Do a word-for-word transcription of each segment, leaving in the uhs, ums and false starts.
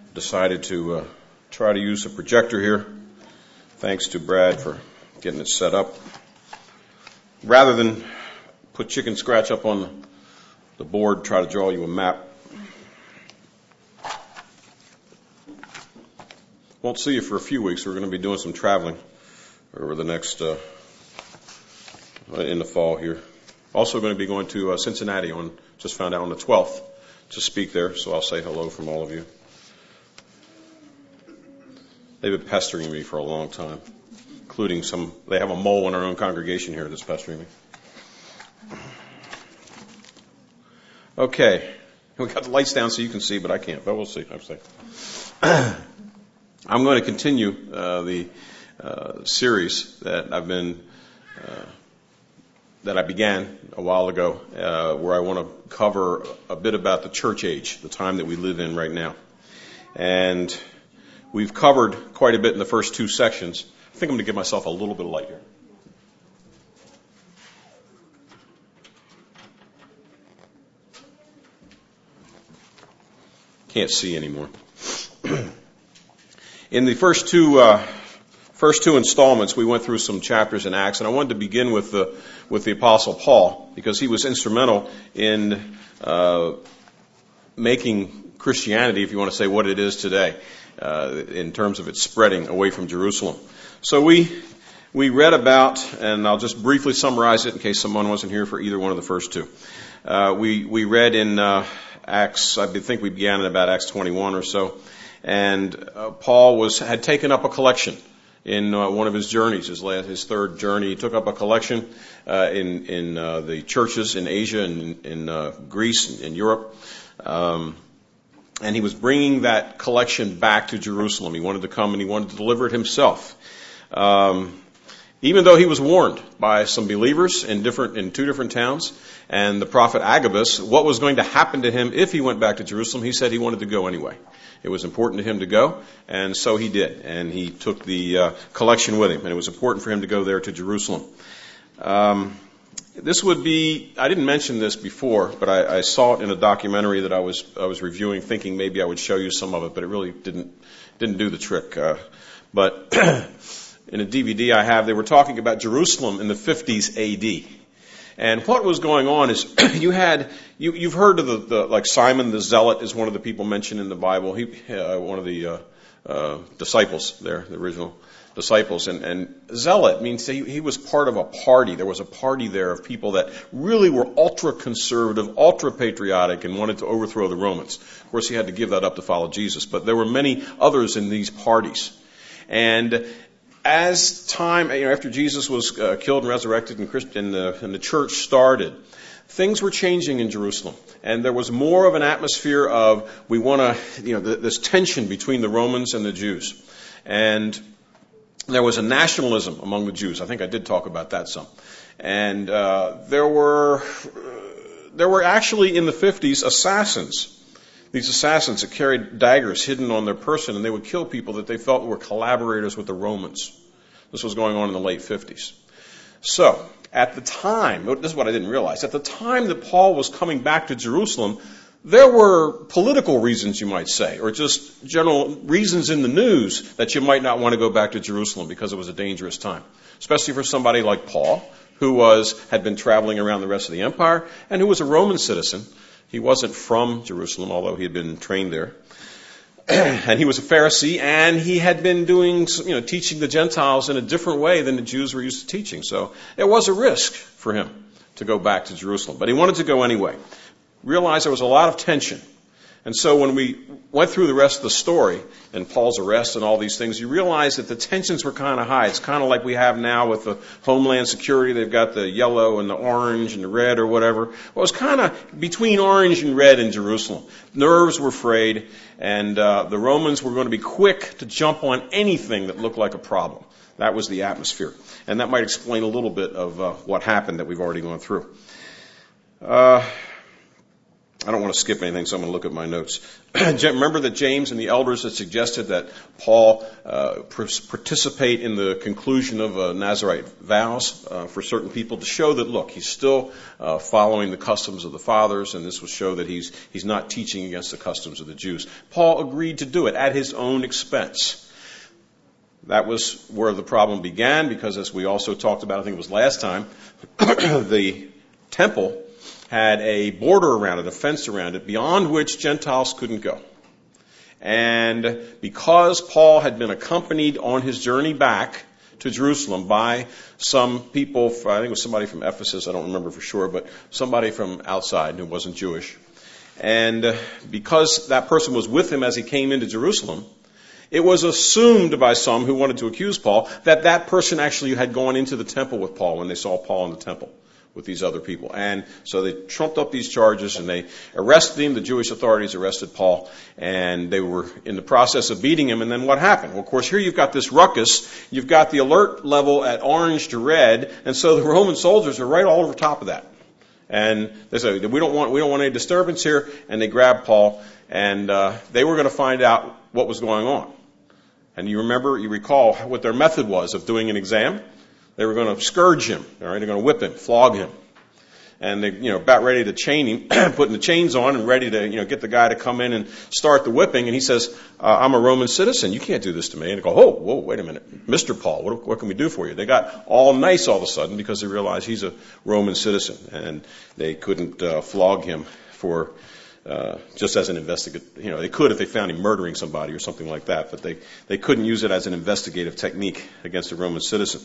decided to uh, try to use a projector here. Thanks to Brad for getting it set up. Rather than put chicken scratch up on the board, try to draw you a map. Won't see you for a few weeks. We're going to be doing some traveling over the next, uh, in the fall here. Also going to be going to uh, Cincinnati on, just found out on the twelfth to speak there, so I'll say hello from all of you. They've been pestering me for a long time, including some, they have a mole in our own congregation here that's pestering me. Okay, we got the lights down so you can see, but I can't, but we'll see. I'll say. I'm going to continue uh, the uh, series that I've been, uh, that I began a while ago, uh, where I want to cover a bit about the church age, the time that we live in right now. And we've covered quite a bit in the first two sections. I think I'm going to give myself a little bit of light here. Can't see anymore. In the first two uh, first two installments, we went through some chapters in Acts, and I wanted to begin with the with the Apostle Paul because he was instrumental in uh, making Christianity, if you want to say what it is today, uh, in terms of its spreading away from Jerusalem. So we we read about, and I'll just briefly summarize it in case someone wasn't here for either one of the first two. Uh, we we read in uh, Acts, I think we began in about Acts twenty-one or so. And uh, Paul was had taken up a collection in uh, one of his journeys, his last, his third journey. He took up a collection uh, in in uh, the churches in Asia and in uh, Greece and in Europe, um, and he was bringing that collection back to Jerusalem. He wanted to come and he wanted to deliver it himself, um, even though he was warned by some believers in different in two different towns. And the prophet Agabus, what was going to happen to him if he went back to Jerusalem? He said he wanted to go anyway. It was important to him to go, and so he did. And he took the uh, collection with him, and it was important for him to go there to Jerusalem. Um, this would be, I didn't mention this before, but I, I saw it in a documentary that I was I was reviewing, thinking maybe I would show you some of it, but it really didn't didn't do the trick. Uh, but in a D V D I have, they were talking about Jerusalem in the fifties A D. And what was going on is you had, you, you've heard of the, the, like Simon the Zealot is one of the people mentioned in the Bible. He, uh, one of the, uh, uh, disciples there, the original disciples. And, and Zealot means he, he was part of a party. There was a party there of people that really were ultra conservative, ultra patriotic and wanted to overthrow the Romans. Of course, he had to give that up to follow Jesus, but there were many others in these parties. And as time, you know, after Jesus was uh, killed and resurrected and, Christ, and, the, and the church started, things were changing in Jerusalem. And there was more of an atmosphere of, we want to, you know, th- this tension between the Romans and the Jews. And there was a nationalism among the Jews. I think I did talk about that some. And uh, there were, uh, there were actually in the fifties assassins. These assassins that carried daggers hidden on their person, and they would kill people that they felt were collaborators with the Romans. This was going on in the late fifties. So, at the time, this is what I didn't realize, at the time that Paul was coming back to Jerusalem, there were political reasons, you might say, or just general reasons in the news that you might not want to go back to Jerusalem because it was a dangerous time, especially for somebody like Paul, who was had been traveling around the rest of the empire, and who was a Roman citizen. He wasn't from Jerusalem, although he had been trained there. And he was a Pharisee, and he had been doing, you know, teaching the Gentiles in a different way than the Jews were used to teaching. So it was a risk for him to go back to Jerusalem. But he wanted to go anyway. Realized there was a lot of tension. And so when we went through the rest of the story, and Paul's arrest and all these things, you realize that the tensions were kind of high. It's kind of like we have now with the Homeland Security. They've got the yellow and the orange and the red or whatever. Well, it was kind of between orange and red in Jerusalem. Nerves were frayed, and uh, the Romans were going to be quick to jump on anything that looked like a problem. That was the atmosphere. And that might explain a little bit of uh, what happened that we've already gone through. Uh... I don't want to skip anything, so I'm going to look at my notes. Remember that James and the elders had suggested that Paul uh, participate in the conclusion of uh, Nazirite vows uh, for certain people to show that, look, he's still uh, following the customs of the fathers, and this would show that he's he's not teaching against the customs of the Jews. Paul agreed to do it at his own expense. That was where the problem began, because as we also talked about, I think it was last time, the temple had a border around it, a fence around it, beyond which Gentiles couldn't go. And because Paul had been accompanied on his journey back to Jerusalem by some people, I think it was somebody from Ephesus, I don't remember for sure, but somebody from outside who wasn't Jewish. And because that person was with him as he came into Jerusalem, it was assumed by some who wanted to accuse Paul that that person actually had gone into the temple with Paul when they saw Paul in the temple with these other people. And so they trumped up these charges and they arrested him. The Jewish authorities arrested Paul, and they were in the process of beating him. And then what happened? Well, of course, here you've got this ruckus. You've got the alert level at orange to red, and so the Roman soldiers are right all over top of that. And they say, we don't want we don't want any disturbance here. And they grabbed Paul, and uh, they were going to find out what was going on. And you remember, you recall what their method was of doing an exam. They were going to scourge him. All right, they're going to whip him, flog him, and they, you know, about ready to chain him, putting the chains on, and ready to, you know, get the guy to come in and start the whipping. And he says, uh, "I'm a Roman citizen. You can't do this to me." And they go, "Oh, whoa, wait a minute, Mister Paul, what, what can we do for you?" They got all nice all of a sudden because they realized he's a Roman citizen, and they couldn't uh, flog him for uh, just as an investigative. You know, they could if they found him murdering somebody or something like that, but they they couldn't use it as an investigative technique against a Roman citizen.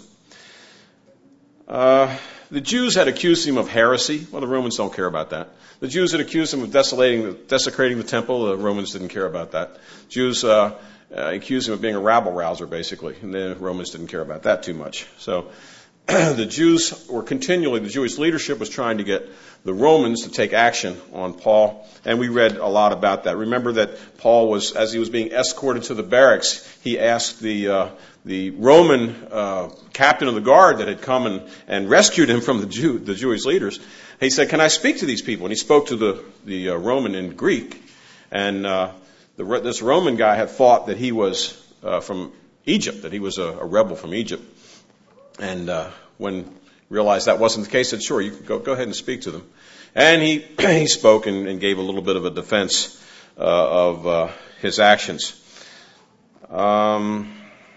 Uh, the Jews had accused him of heresy. Well, the Romans don't care about that. The Jews had accused him of desecrating, desecrating the temple. The Romans didn't care about that. Jews uh, uh, accused him of being a rabble-rouser, basically, and the Romans didn't care about that too much. So the Jews were continually, the Jewish leadership was trying to get the Romans to take action on Paul, and we read a lot about that. Remember that Paul was, as he was being escorted to the barracks, he asked the uh, the Roman uh, captain of the guard that had come and, and rescued him from the Jew, the Jewish leaders. He said, "Can I speak to these people?" And he spoke to the the uh, Roman in Greek, and uh, the, this Roman guy had thought that he was uh, from Egypt, that he was a, a rebel from Egypt, and uh, when realized that wasn't the case, said, "Sure, you can go go ahead and speak to them." And he he spoke and, and gave a little bit of a defense uh, of uh, his actions. Um,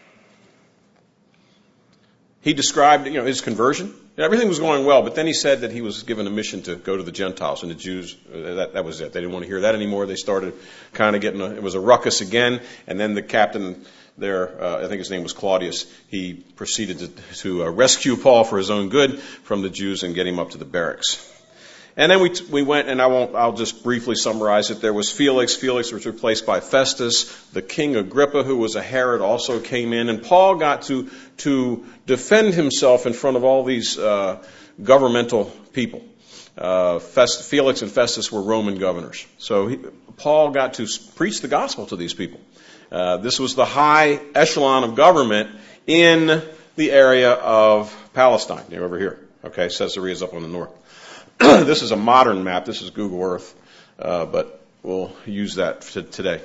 he described, you know, his conversion. Everything was going well, but then he said that he was given a mission to go to the Gentiles, and the Jews, uh, that, that was it. They didn't want to hear that anymore. They started kind of getting, a, it was a ruckus again, and then the captain there, uh, I think his name was Claudius, he proceeded to, to uh, rescue Paul for his own good from the Jews and get him up to the barracks. And then we we went, and I won't. I'll just briefly summarize it. There was Felix. Felix was replaced by Festus. The king Agrippa, who was a Herod, also came in, and Paul got to to defend himself in front of all these uh, governmental people. Uh, Fest, Felix and Festus were Roman governors, so he, Paul got to preach the gospel to these people. Uh, this was the high echelon of government in the area of Palestine. They're over here. Okay, Caesarea is up on the north. This is a modern map. This is Google Earth, uh, but we'll use that t- today.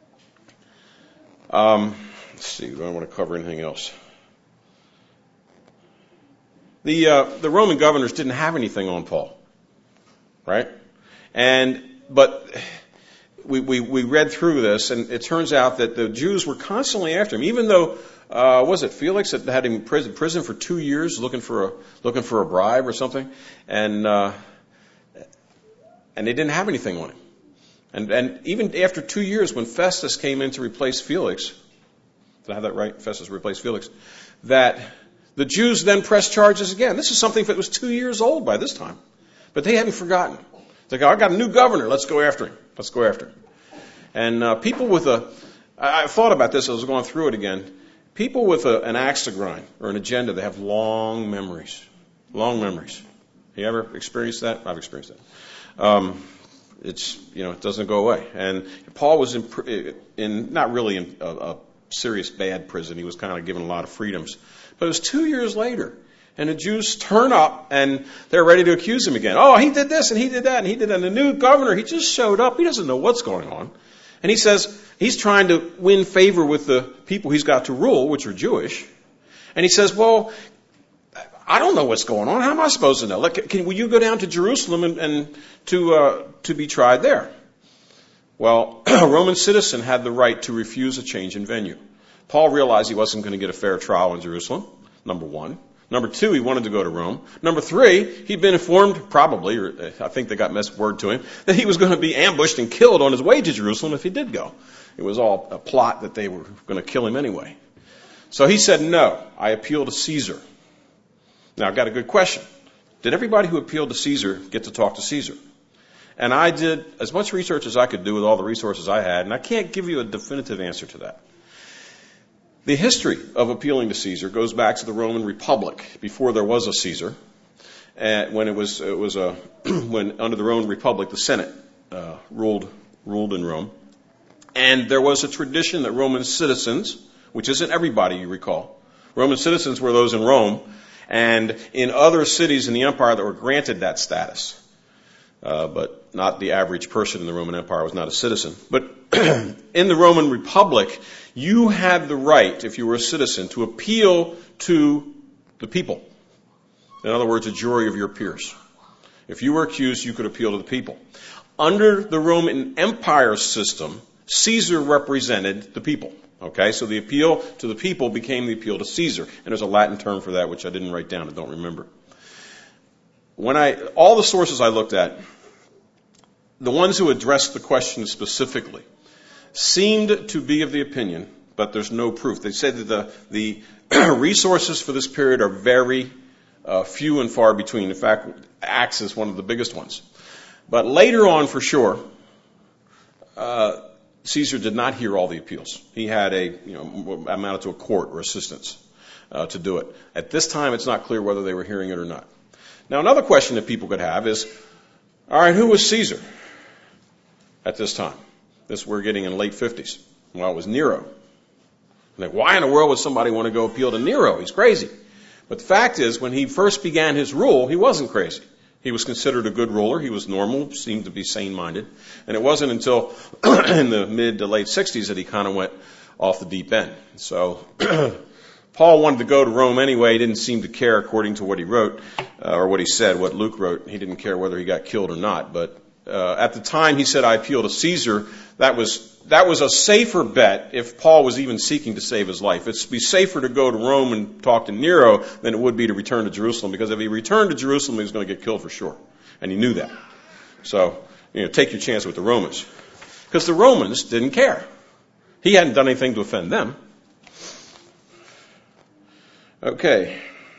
Um, let's see. Do I want to cover anything else? The uh, the Roman governors didn't have anything on Paul, right? And but we, we we read through this, and it turns out that the Jews were constantly after him, even though. Uh, was it Felix that had him in prison, prison for two years, looking for a looking for a bribe or something, and uh, and they didn't have anything on him, and and even after two years, when Festus came in to replace Felix, did I have that right? Festus replaced Felix. That the Jews then pressed charges again. This is something that was two years old by this time, but they hadn't forgotten. They go, "I got a new governor. Let's go after him. Let's go after him." And uh, people with a, I, I thought about this. I was going through it again. People with a, an axe to grind or an agenda, they have long memories. Long memories. You ever experienced that? I've experienced that. Um, it's, you know, it doesn't go away. And Paul was in, in not really in a, a serious bad prison. He was kind of given a lot of freedoms. But it was two years later And the Jews turn up and they're ready to accuse him again. Oh, he did this and he did that and he did that. And the new governor, he just showed up. He doesn't know what's going on. And he says he's trying to win favor with the people he's got to rule, which are Jewish. And he says, well, I don't know what's going on. How am I supposed to know? Like, can, will you go down to Jerusalem and, and to uh, to be tried there? Well, a Roman citizen had the right to refuse a change in venue. Paul realized he wasn't going to get a fair trial in Jerusalem, number one. Number two, he wanted to go to Rome. Number three, he'd been informed, probably, or I think they got messed word to him, that he was going to be ambushed and killed on his way to Jerusalem if he did go. It was all a plot that they were going to kill him anyway. So he said, no, I appeal to Caesar. Now, I've got a good question. Did everybody who appealed to Caesar get to talk to Caesar? And I did as much research as I could do with all the resources I had, and I can't give you a definitive answer to that. The history of appealing to Caesar goes back to the Roman Republic, before there was a Caesar, and when it was it was a when under the Roman Republic the Senate uh, ruled ruled in Rome, and there was a tradition that Roman citizens, which isn't everybody, you recall, Roman citizens were those in Rome, and in other cities in the empire that were granted that status. Uh, but not the average person in the Roman Empire was not a citizen. But in the Roman Republic, you had the right, if you were a citizen, to appeal to the people. In other words, a jury of your peers. If you were accused, you could appeal to the people. Under the Roman Empire system, Caesar represented the people. Okay, so the appeal to the people became the appeal to Caesar. And there's a Latin term for that, which I didn't write down and don't remember. When I, all the sources I looked at, the ones who addressed the question specifically seemed to be of the opinion, but there's no proof. They said that the, the resources for this period are very uh, few and far between. In fact, Acts is one of the biggest ones. But later on, for sure, uh, Caesar did not hear all the appeals. He had a, you know, amounted to a court or assistants uh, to do it. At this time, it's not clear whether they were hearing it or not. Now, another question that people could have is, all right, who was Caesar at this time? This we're getting in late fifties. Well, it was Nero. Like, why in the world would somebody want to go appeal to Nero? He's crazy. But the fact is, when he first began his rule, he wasn't crazy. He was considered a good ruler. He was normal, seemed to be sane-minded. And it wasn't until in the mid to late sixties that he kind of went off the deep end. So Paul wanted to go to Rome anyway. He didn't seem to care, according to what he wrote, uh, or what he said, what Luke wrote. He didn't care whether he got killed or not. But uh, at the time he said, I appeal to Caesar, that was that was a safer bet if Paul was even seeking to save his life. It'd be safer to go to Rome and talk to Nero than it would be to return to Jerusalem, because if he returned to Jerusalem, he was going to get killed for sure. And he knew that. So, you know, take your chance with the Romans. Because the Romans didn't care. He hadn't done anything to offend them. Okay.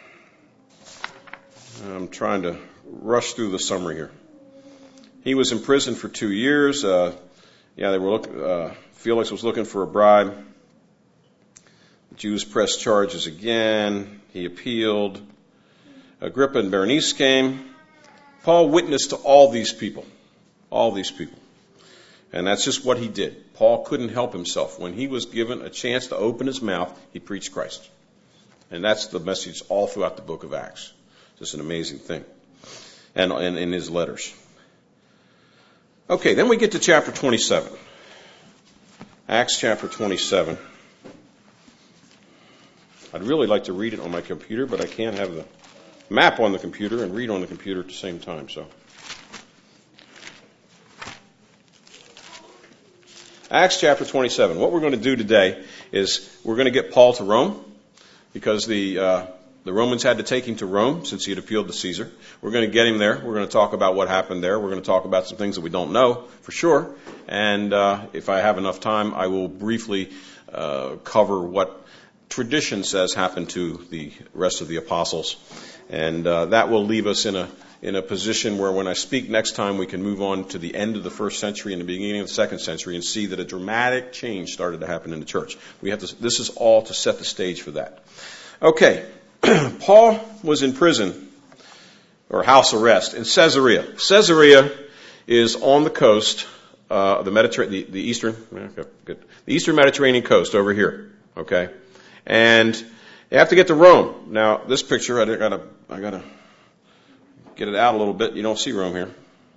I'm trying to rush through the summary here. He was in prison for two years. Uh, yeah, they were look, uh, Felix was looking for a bribe. The Jews pressed charges again. He appealed. Agrippa and Berenice came. Paul witnessed to all these people. All these people. And that's just what he did. Paul couldn't help himself. When he was given a chance to open his mouth, he preached Christ. And that's the message all throughout the book of Acts. Just an amazing thing. And in his letters. Okay, then we get to chapter twenty-seven. Acts chapter twenty-seven. I'd really like to read it on my computer, but I can't have the map on the computer and read on the computer at the same time. So, Acts chapter twenty-seven. What we're going to do today is we're going to get Paul to Rome, because the uh, the Romans had to take him to Rome since he had appealed to Caesar. We're going to get him there. We're going to talk about what happened there. We're going to talk about some things that we don't know for sure. And uh, if I have enough time, I will briefly uh, cover what tradition says happened to the rest of the apostles. And uh, that will leave us in a in a position where when I speak next time, we can move on to the end of the first century and the beginning of the second century and see that a dramatic change started to happen in the church. We have to, this is all to set the stage for that. Okay. Paul was in prison, or house arrest, in Caesarea. Caesarea is on the coast, uh, the Mediterranean, the, the eastern, okay, good, the eastern Mediterranean coast over here. Okay, and You have to get to Rome. Now, this picture, I gotta, I gotta get it out a little bit. You don't see Rome here.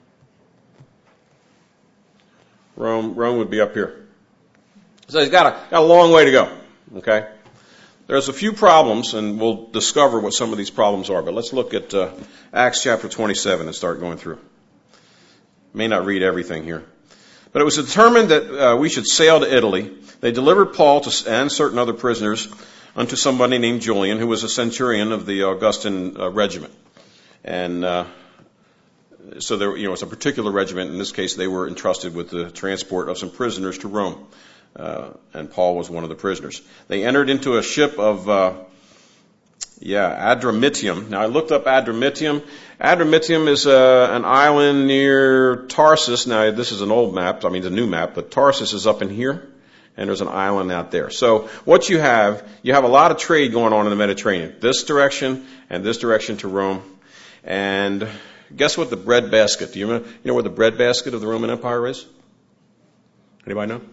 Rome, Rome would be up here. So he's got a, got a long way to go. Okay? There's a few problems, and we'll discover what some of these problems are. But let's look at uh, Acts chapter twenty-seven and start going through. May not read everything here. But it was determined that uh, we should sail to Italy. They delivered Paul to, and certain other prisoners unto somebody named Julian, who was a centurion of the Augustan uh, regiment. And uh, so there, you know, it's a particular regiment. In this case, they were entrusted with the transport of some prisoners to Rome. Uh, and Paul was one of the prisoners. They entered into a ship of, uh, yeah, Adramyttium. Now, I looked up Adramyttium. Adramyttium is uh, an island near Tarsus. Now, this is an old map. I mean, it's a new map, but Tarsus is up in here, and there's an island out there. So what you have, you have a lot of trade going on in the Mediterranean. This direction and this direction to Rome. And guess what the breadbasket, do you know, you know where the breadbasket of the Roman Empire is? Anybody know?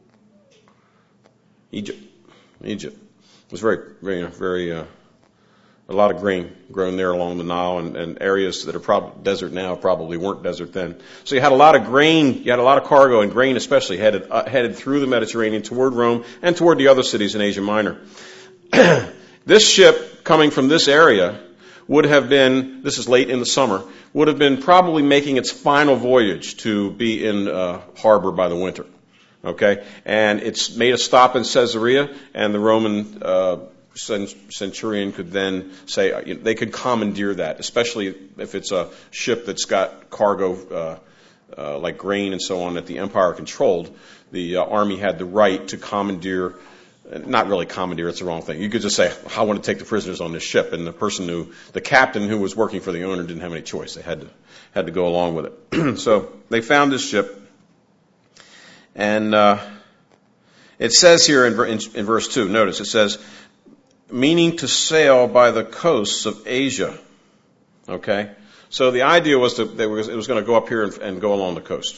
Egypt. Egypt. It was very, very, very, uh, a lot of grain grown there along the Nile, and, and areas that are probably desert now probably weren't desert then. So you had a lot of grain, you had a lot of cargo, and grain especially headed, uh, headed through the Mediterranean toward Rome and toward the other cities in Asia Minor. This ship coming from this area would have been, this is late in the summer, would have been probably making its final voyage to be in uh, harbor by the winter. Okay, and it's made a stop in Caesarea, and the Roman uh, centurion could then say, you know, they could commandeer that, especially if it's a ship that's got cargo uh, uh, like grain and so on that the empire controlled. The uh, army had the right to commandeer, not really commandeer, it's the wrong thing. You could just say, I want to take the prisoners on this ship, and the person who, the captain who was working for the owner didn't have any choice. They had to had to go along with it. So they found this ship. And uh, it says here in, in, in verse two, notice, it says, meaning to sail by the coasts of Asia. Okay? So the idea was that it was, it was going to go up here and, and go along the coast.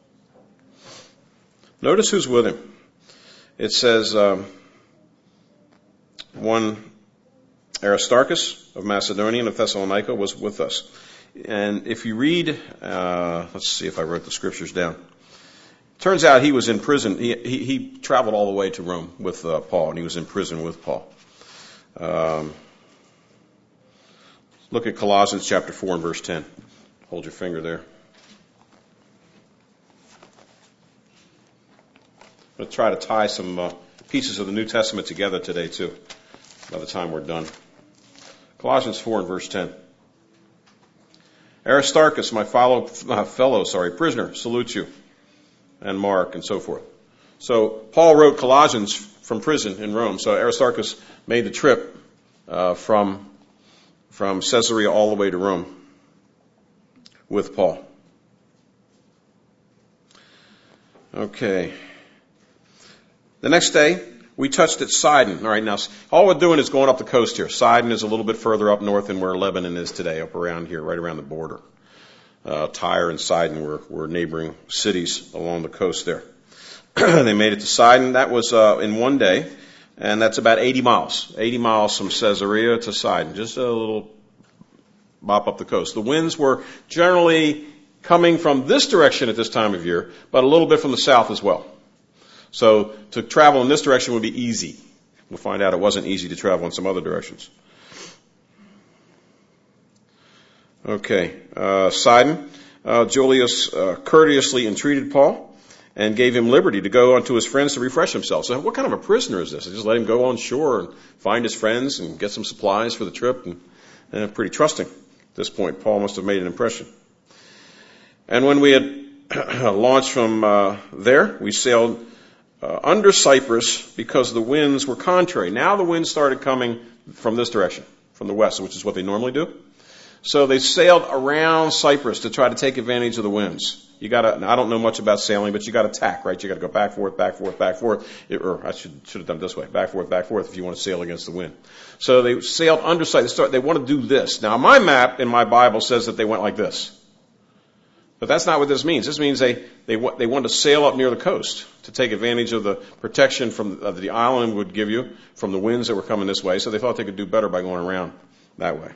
Notice who's with him. It says, um, one Aristarchus of Macedonia and of Thessalonica was with us. And if you read, uh, let's see if I wrote the scriptures down. Turns out he was in prison. He, he, he traveled all the way to Rome with uh, Paul, and he was in prison with Paul. Um, look at Colossians chapter four and verse ten. Hold your finger there. I'm going to try to tie some uh, pieces of the New Testament together today, too, by the time we're done. Colossians four and verse ten. Aristarchus, my follow, uh, fellow, sorry, prisoner, salutes you. And Mark, and so forth. So Paul wrote Colossians from prison in Rome. So Aristarchus made the trip uh, from from Caesarea all the way to Rome with Paul. Okay. The next day, we touched at Sidon. All right, now all we're doing is going up the coast here. Sidon is a little bit further up north than where Lebanon is today, up around here, right around the border. Uh, Tyre and Sidon were, were neighboring cities along the coast there. They made it to Sidon. That was uh, in one day, and that's about eighty miles. eighty miles from Caesarea to Sidon, just a little bop up the coast. The winds were generally coming from this direction at this time of year, but a little bit from the south as well. So to travel in this direction would be easy. We'll find out it wasn't easy to travel in some other directions. Okay, uh, Sidon, uh, Julius uh, courteously entreated Paul and gave him liberty to go unto his friends to refresh himself. So what kind of a prisoner is this? They just let him go on shore and find his friends and get some supplies for the trip, and, and pretty trusting at this point. Paul must have made an impression. And when we had launched from uh, there, we sailed uh, under Cyprus because the winds were contrary. Now the winds started coming from this direction, from the west, which is what they normally do. So they sailed around Cyprus to try to take advantage of the winds. You gotta, I don't know much about sailing, but you gotta tack, right? You gotta go back, forth, back, forth, back, forth. It, or I should, should have done it this way. Back, forth, back, forth if you want to sail against the wind. So they sailed under Cyprus. They, start, they want to do this. Now my map in my Bible says that they went like this. But that's not what this means. This means they, they, they wanted to sail up near the coast to take advantage of the protection from uh, the island would give you from the winds that were coming this way. So they thought they could do better by going around that way.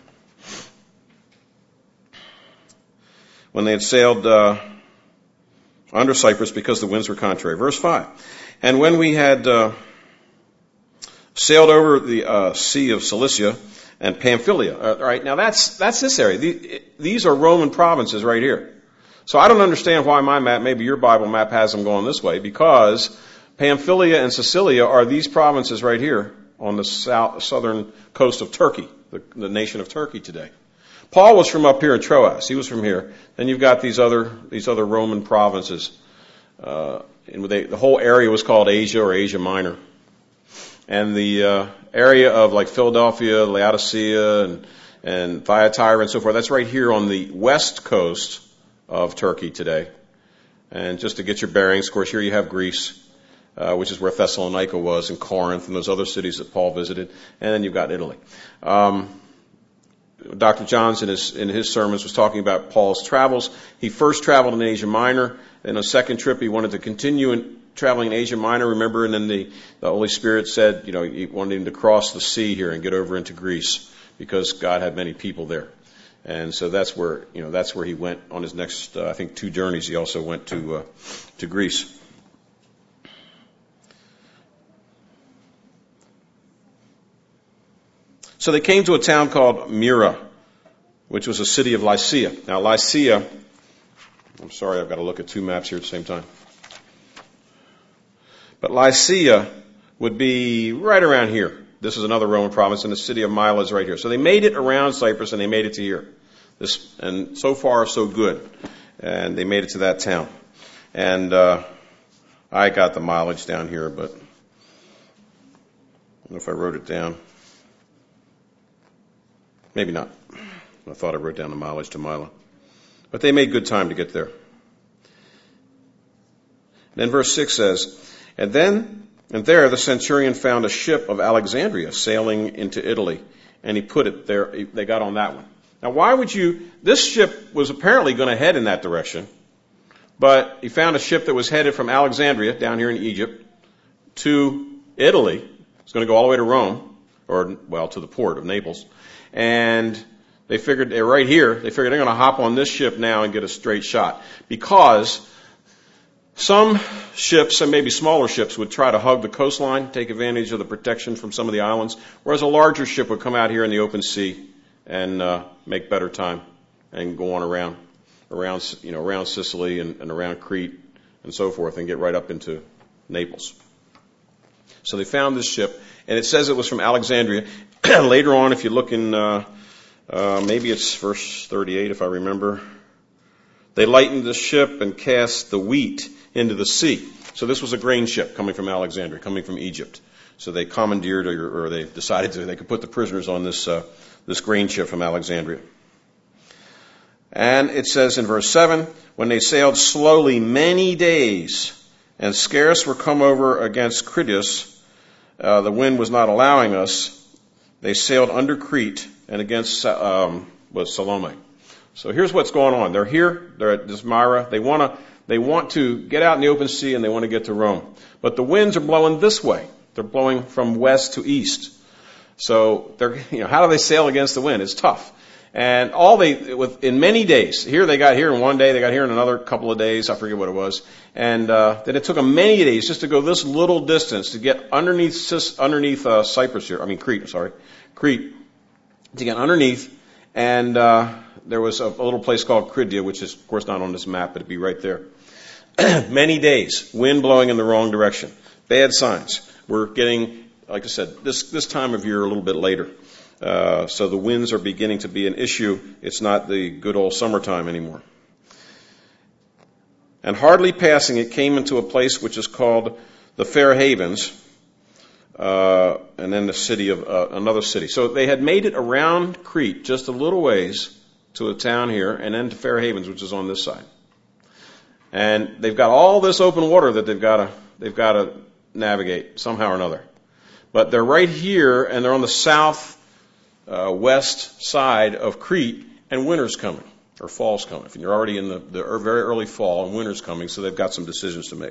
When they had sailed uh, under Cyprus because the winds were contrary. Verse five. And when we had uh, sailed over the uh, Sea of Cilicia and Pamphylia. Uh, all right, now that's that's this area. The, these are Roman provinces right here. So I don't understand why my map, maybe your Bible map has them going this way, because Pamphylia and Sicilia are these provinces right here on the south, southern coast of Turkey, the, the nation of Turkey today. Paul was from up here in Troas. He was from here. Then you've got these other these other Roman provinces. Uh, and they, the whole area was called Asia or Asia Minor. And the uh, area of like Philadelphia, Laodicea, and, and Thyatira and so forth, that's right here on the west coast of Turkey today. And just to get your bearings, of course, here you have Greece, uh, which is where Thessalonica was, and Corinth, and those other cities that Paul visited. And then you've got Italy. Um, Doctor Johns in his, in his sermons was talking about Paul's travels. He first traveled in Asia Minor. In a second trip, he wanted to continue in traveling in Asia Minor, remember, and then the, the Holy Spirit said, you know, he wanted him to cross the sea here and get over into Greece because God had many people there. And so that's where, you know, that's where he went on his next, uh, I think, two journeys. He also went to, uh, to Greece. So they came to a town called Myra, which was a city of Lycia. Now, Lycia, I'm sorry, I've got to look at two maps here at the same time. But Lycia would be right around here. This is another Roman province, and the city of Myla is right here. So they made it around Cyprus, and they made it to here. This, and so far, so good. And they made it to that town. And uh, I got the mileage down here, but I don't know if I wrote it down. Maybe not. I thought I wrote down the mileage to Myla. But they made good time to get there. Then verse six says, And then, and there the centurion found a ship of Alexandria sailing into Italy, and he put it there. They got on that one. Now, why would you? This ship was apparently going to head in that direction, but he found a ship that was headed from Alexandria down here in Egypt to Italy. It's going to go all the way to Rome, or well, to the port of Naples, and they figured they're right here. They figured they're going to hop on this ship now and get a straight shot, because some ships, and maybe smaller ships, would try to hug the coastline, take advantage of the protection from some of the islands, whereas a larger ship would come out here in the open sea and uh, make better time and go on around, around you know, around Sicily and, and around Crete and so forth, and get right up into Naples. So they found this ship, and it says it was from Alexandria. Later on, if you look in, uh, uh, maybe it's verse thirty-eight, if I remember, they lightened the ship and cast the wheat into the sea. So this was a grain ship coming from Alexandria, coming from Egypt. So they commandeered, or, or they decided to, they could put the prisoners on this, uh, this grain ship from Alexandria. And it says in verse seven, when they sailed slowly many days and scarce were come over against Critias, uh, the wind was not allowing us, they sailed under Crete and against, um, was Salome. So here's what's going on. They're here, they're at this Myra, they want to, They want to get out in the open sea and they want to get to Rome. But the winds are blowing this way. They're blowing from west to east. So they're, you know, how do they sail against the wind? It's tough. And all they, with, in many days, here they got here in one day, they got here in another couple of days, I forget what it was. And, uh, then it took them many days just to go this little distance to get underneath, underneath, uh, Cyprus here, I mean Crete, sorry, Crete, to get underneath. And, uh, there was a, a little place called Crydia, which is, of course, not on this map, but it'd be right there. Many days, wind blowing in the wrong direction. Bad signs. We're getting, like I said, this, this time of year a little bit later. Uh, so the winds are beginning to be an issue. It's not the good old summertime anymore. And hardly passing it, came into a place which is called the Fair Havens, uh, and then the city of, uh, another city. So they had made it around Crete, just a little ways, to a town here, and then to Fair Havens, which is on this side. And they've got all this open water that they've got to, they've got to navigate somehow or another. But they're right here, and they're on the south, uh, west side of Crete, and winter's coming. or fall's coming. And you're already in the, the very early fall and winter's coming, so they've got some decisions to make.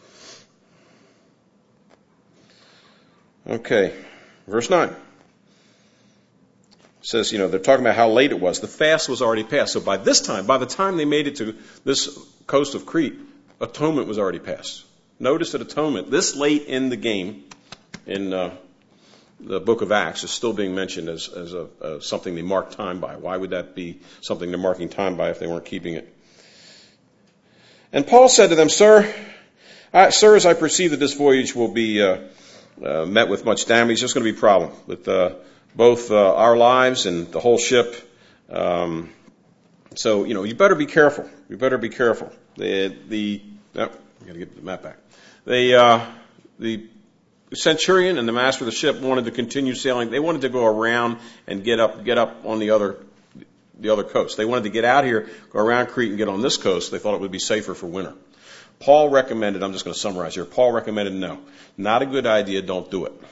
Okay, verse nine. It says, you know, they're talking about how late it was. The fast was already passed. So by this time, by the time they made it to this coast of Crete, atonement was already passed. Notice that atonement, this late in the game, in uh, the book of Acts, is still being mentioned as, as a, uh, something they mark time by. Why would that be something they're marking time by if they weren't keeping it? And Paul said to them, Sir, I, sirs, I perceive that this voyage will be uh, uh, met with much damage. There's going to be a problem with uh, both uh, our lives and the whole ship. Um, so, you know, you better be careful. You better be careful. The, the oh, I got to get the map back. The, uh, the centurion and the master of the ship wanted to continue sailing. They wanted to go around and get up, get up on the other, the other coast. They wanted to get out here, go around Crete and get on this coast. They thought it would be safer for winter. Paul recommended, I'm just going to summarize here. Paul recommended no. Not a good idea. Don't do it.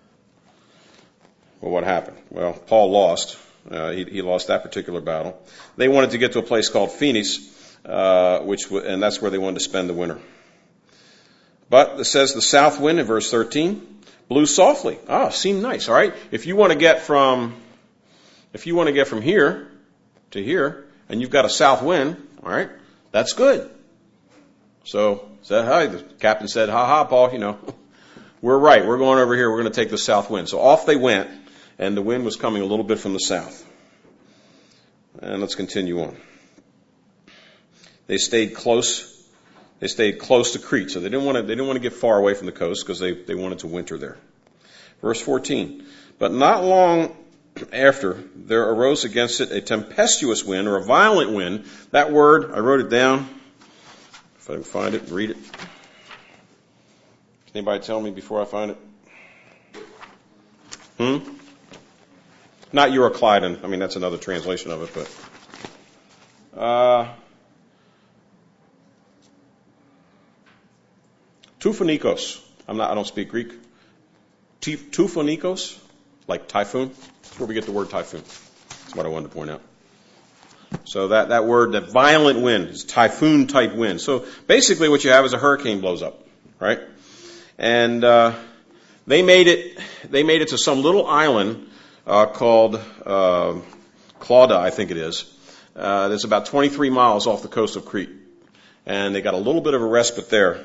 Well, what happened? Well, Paul lost. Uh, he, he lost that particular battle. They wanted to get to a place called Phoenix, uh, which w- and that's where they wanted to spend the winter. But it says the south wind in verse thirteen blew softly. Ah, seemed nice. All right. If you want to get from, if you want to get from here to here, and you've got a south wind, all right, that's good. So said, hi. The captain said, "Ha ha, Paul. You know, we're right. We're going over here. We're going to take the south wind." So off they went, and the wind was coming a little bit from the south. And let's continue on. They stayed close. They stayed close to Crete, so they didn't want to. They didn't want to get far away from the coast because they they wanted to winter there. Verse fourteen. But not long after, there arose against it a tempestuous wind or a violent wind. That word, I wrote it down. If I can find it and read it. Can anybody tell me before I find it? Hmm? Not Euroclydon. I mean, that's another translation of it, but. Uh, Tuphonikos. I'm not, I don't speak Greek. Tuphonikos, like typhoon. That's where we get the word typhoon. That's what I wanted to point out. So that, that word, that violent wind, is typhoon type wind. So basically what you have is a hurricane blows up, right? And, uh, they made it, they made it to some little island, uh, called, uh, Clauda, I think it is. Uh, that's about twenty-three miles off the coast of Crete. And they got a little bit of a respite there.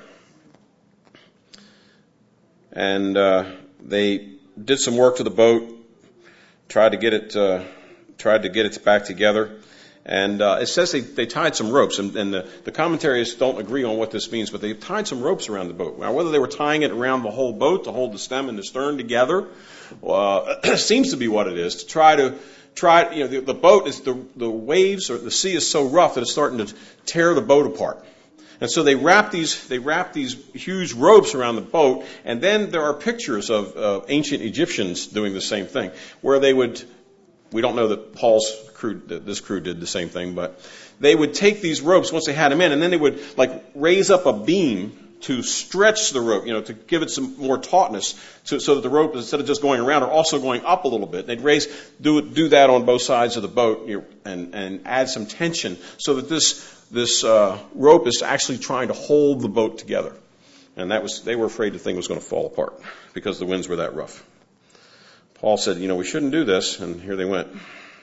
And, uh, they did some work to the boat, tried to get it, uh, tried to get it back together. And uh, it says they, they tied some ropes, and, and the, the commentaries don't agree on what this means, but they tied some ropes around the boat. Now, whether they were tying it around the whole boat to hold the stem and the stern together, uh, seems to be what it is. To try to try, you know, the, the boat is the the waves or the sea is so rough that it's starting to tear the boat apart. And so they wrap these they wrap these huge ropes around the boat, and then there are pictures of uh, ancient Egyptians doing the same thing, where they would. We don't know that Paul's crew, that this crew did the same thing, but they would take these ropes once they had them in, and then they would like raise up a beam to stretch the rope, you know, to give it some more tautness, so, so that the rope, instead of just going around, are also going up a little bit. They'd raise, do do that on both sides of the boat, you know, and and add some tension, so that this this uh, rope is actually trying to hold the boat together. And that was, they were afraid the thing was going to fall apart because the winds were that rough. Paul said, you know, we shouldn't do this, and here they went.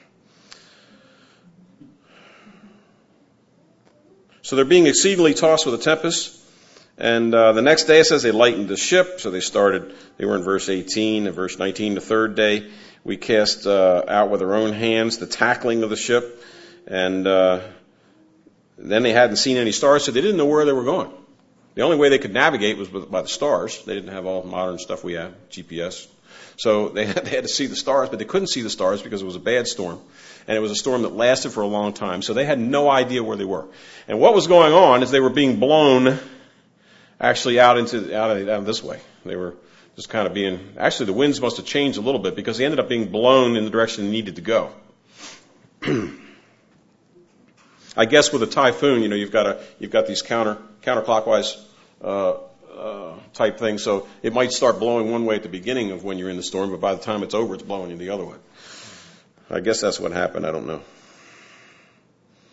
So they're being exceedingly tossed with a tempest, and uh, the next day it says they lightened the ship, so they started, they were in verse eighteen, and verse nineteen, the third day, we cast uh, out with our own hands the tackling of the ship, and uh, then they hadn't seen any stars, so they didn't know where they were going. The only way they could navigate was by the stars. They didn't have all the modern stuff we have, G P S. So they had, they had to see the stars, but they couldn't see the stars because it was a bad storm. And it was a storm that lasted for a long time. So they had no idea where they were. And what was going on is they were being blown actually out into, out of, out of this way. They were just kind of being, actually the winds must have changed a little bit because they ended up being blown in the direction they needed to go. I guess with a typhoon, you know, you've got a, you've got these counter, counterclockwise, uh, Uh, type thing, so it might start blowing one way at the beginning of when you're in the storm, but by the time it's over, it's blowing you the other way. I guess that's what happened. I don't know.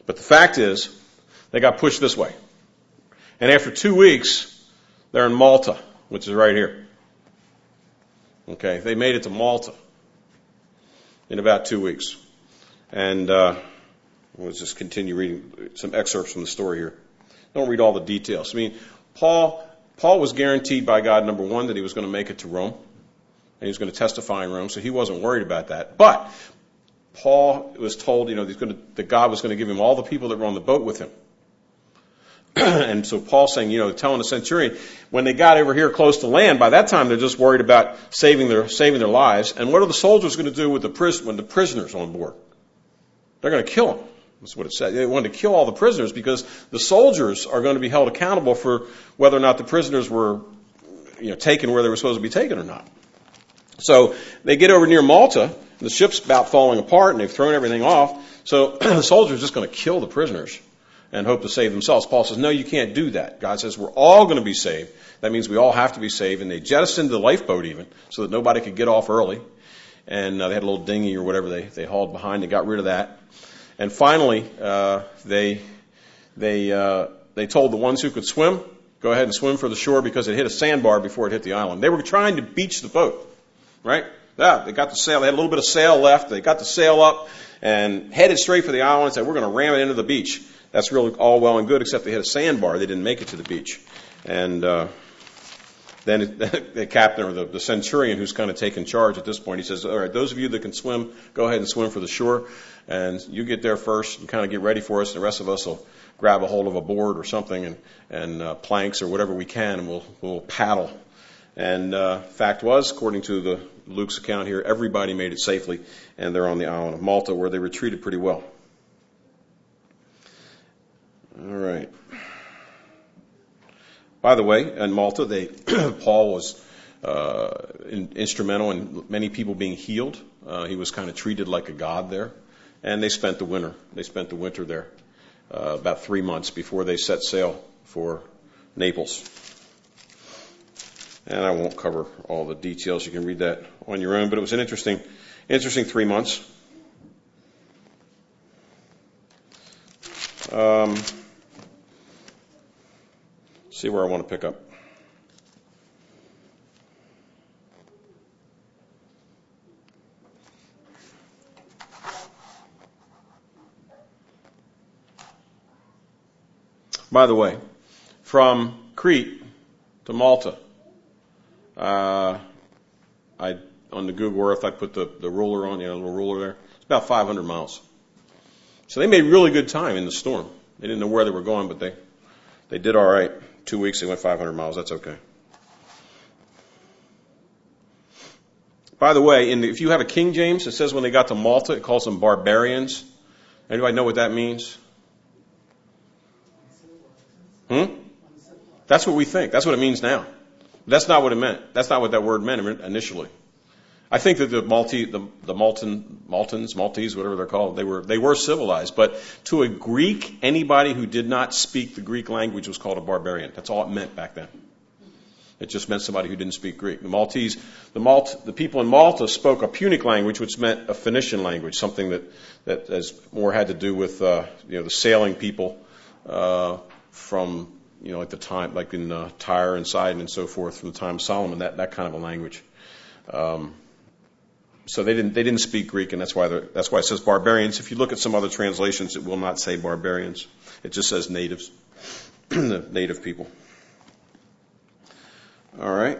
But the fact is, they got pushed this way. And after two weeks, they're in Malta, which is right here. Okay, they made it to Malta in about two weeks. And uh, we'll just continue reading some excerpts from the story here. Don't read all the details. I mean, Paul, Paul was guaranteed by God, number one, that he was going to make it to Rome. And he was going to testify in Rome, so he wasn't worried about that. But Paul was told, you know, he's going to, that God was going to give him all the people that were on the boat with him. And so Paul's saying, you know, telling the centurion, when they got over here close to land, by that time they're just worried about saving their saving their lives. And what are the soldiers going to do with the pris- when the prisoners on board? They're going to kill them. That's what it said. They wanted to kill all the prisoners because the soldiers are going to be held accountable for whether or not the prisoners were, you know, taken where they were supposed to be taken or not. So they get over near Malta, and the ship's about falling apart, and they've thrown everything off. So the soldiers are just going to kill the prisoners and hope to save themselves. Paul says, no, you can't do that. God says, we're all going to be saved. That means we all have to be saved. And they jettisoned the lifeboat even so that nobody could get off early. And uh, they had a little dinghy or whatever they, they hauled behind. They got rid of that. And finally, uh, they they uh, they told the ones who could swim, go ahead and swim for the shore because it hit a sandbar before it hit the island. They were trying to beach the boat, right? Yeah, they got the sail. They had a little bit of sail left. They got the sail up and headed straight for the island and said, we're going to ram it into the beach. That's really all well and good, except they hit a sandbar. They didn't make it to the beach. And uh, then it, the captain or the, the centurion who's kind of taking charge at this point, he says, all right, those of you that can swim, go ahead and swim for the shore. And you get there first and kind of get ready for us. And the rest of us will grab a hold of a board or something and, and uh, planks or whatever we can, and we'll, we'll paddle. And uh, fact was, according to the Luke's account here, everybody made it safely. And they're on the island of Malta where they were treated pretty well. All right. By the way, in Malta, they Paul was uh, in, instrumental in many people being healed. Uh, he was kind of treated like a god there, and they spent the winter. They spent the winter there, uh, about three months before they set sail for Naples. And I won't cover all the details. You can read that on your own. But it was an interesting, interesting three months. Um. See where I want to pick up. By the way, from Crete to Malta, uh, I on the Google Earth I put the, the ruler on, you know, the little ruler there. It's about five hundred miles. So they made really good time in the storm. They didn't know where they were going, but they they did all right. Two weeks, they went five hundred miles. That's okay. By the way, in the, if you have a King James, it says when they got to Malta, it calls them barbarians. Anybody know what that means? Hmm? That's what we think. That's what it means now. That's not what it meant. That's not what that word meant initially. I think that the Maltese, the, the Maltan, Maltans, Maltese, whatever they're called, they were they were civilized. But to a Greek, anybody who did not speak the Greek language was called a barbarian. That's all it meant back then. It just meant somebody who didn't speak Greek. The Maltese, the Malt, the people in Malta spoke a Punic language, which meant a Phoenician language, something that that has more had to do with uh, you know the sailing people uh, from you know like the time, like in uh, Tyre and Sidon and so forth, from the time of Solomon. That that kind of a language. Um, So they didn't they didn't speak Greek, and that's why that's why it says barbarians. If you look at some other translations, it will not say barbarians. It just says natives, the native people. All right.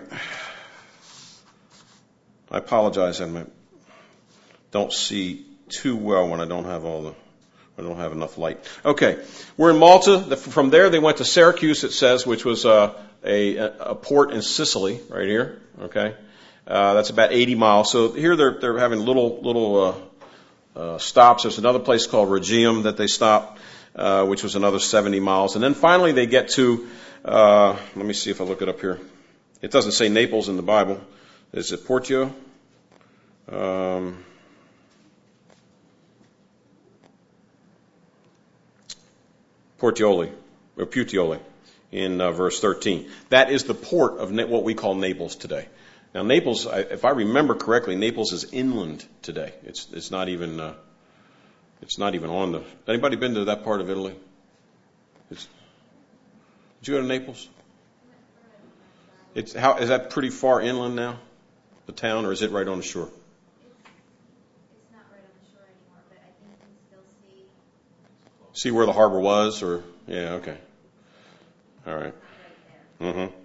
I apologize, I don't see too well when I don't have all the I don't have enough light. Okay, we're in Malta. From there, they went to Syracuse. It says, which was uh, a a port in Sicily, right here. Okay. Uh, that's about eighty miles. So here they're they're having little little uh, uh, stops. There's another place called Rhegium that they stopped, uh, which was another seventy miles. And then finally they get to, uh, let me see if I look it up here. It doesn't say Naples in the Bible. Is it Portio? Um, Portioli, or Puteoli in uh, verse thirteen. That is the port of Na- what we call Naples today. Now, Naples, if I remember correctly, Naples is inland today. It's it's not even uh, It's not even on the... Anybody been to that part of Italy? It's, did you go to Naples? It's how is that pretty far inland now, the town, or is it right on the shore? It's not right on the shore anymore, but I think you can still see. See where the harbor was, or yeah, okay, all right. Mm-hmm.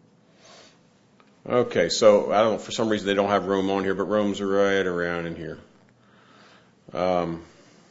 Okay, so I don't know, for some reason they don't have Rome on here, but Rome's right around in here. Um,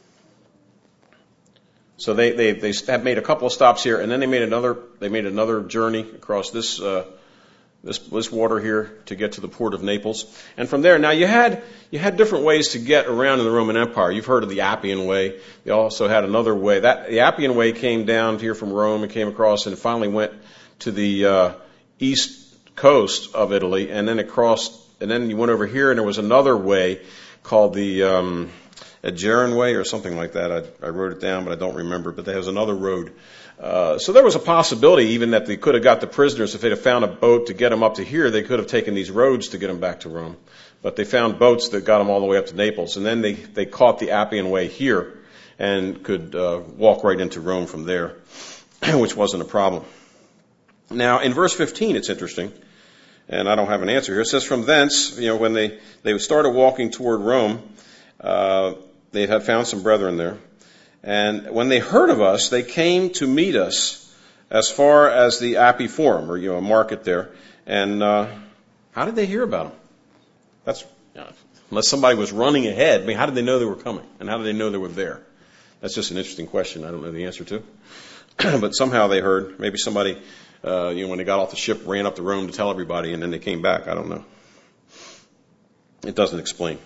so they they they have made a couple of stops here, and then they made another they made another journey across this uh, this this water here to get to the port of Naples, and from there. Now you had you had different ways to get around in the Roman Empire. You've heard of the Appian Way. They also had another way. That the Appian Way came down here from Rome and came across, and finally went to the uh, east coast of Italy, and then across, and then you went over here, and there was another way called the um, Aegean Way or something like that. I, I wrote it down, but I don't remember. But there was another road. Uh, so there was a possibility even that they could have got the prisoners if they'd have found a boat to get them up to here. They could have taken these roads to get them back to Rome. But they found boats that got them all the way up to Naples, and then they they caught the Appian Way here and could uh, walk right into Rome from there, which wasn't a problem. Now in verse fifteen, it's interesting. And I don't have an answer here. It says, from thence, you know, when they, they started walking toward Rome, uh, they had found some brethren there. And when they heard of us, they came to meet us as far as the Appii Forum, or, you know, a market there. And uh, how did they hear about them? That's, you know, unless somebody was running ahead, I mean, how did they know they were coming? And how did they know they were there? That's just an interesting question I don't know the answer to. But somehow they heard. Maybe somebody... Uh, you know, when they got off the ship, ran up to Rome to tell everybody, and then they came back. I don't know. It doesn't explain.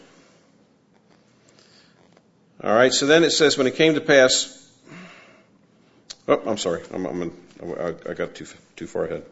All right. So then it says, when it came to pass. Oh, I'm sorry. I'm, I'm in, I, I got too too far ahead.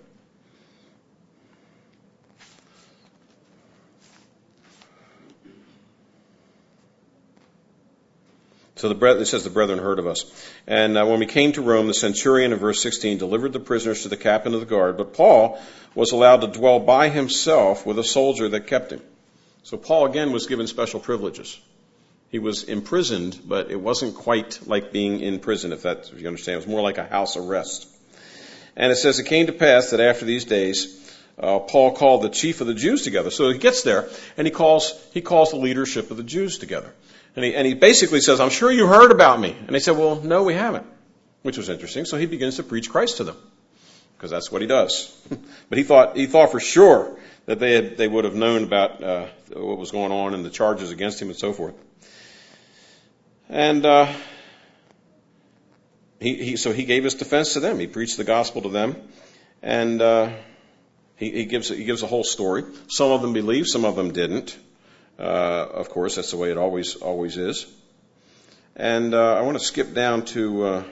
So the brethren, it says the brethren heard of us. And uh, when we came to Rome, the centurion in verse sixteen delivered the prisoners to the captain of the guard, but Paul was allowed to dwell by himself with a soldier that kept him. So Paul again was given special privileges. He was imprisoned, but it wasn't quite like being in prison, if that, if you understand. It was more like a house arrest. And it says, it came to pass that after these days, uh, Paul called the chief of the Jews together. So he gets there, and he calls he calls the leadership of the Jews together. And he, and he basically says, I'm sure you heard about me. And they said, well, no, we haven't, which was interesting. So he begins to preach Christ to them, because that's what he does. But he thought he thought for sure that they had, they would have known about uh, what was going on and the charges against him and so forth. And uh, he, he so he gave his defense to them. He preached the gospel to them, and uh, he, he gives he gives a whole story. Some of them believed, some of them didn't. Uh, of course, that's the way it always always is. And uh, I want to skip down to uh,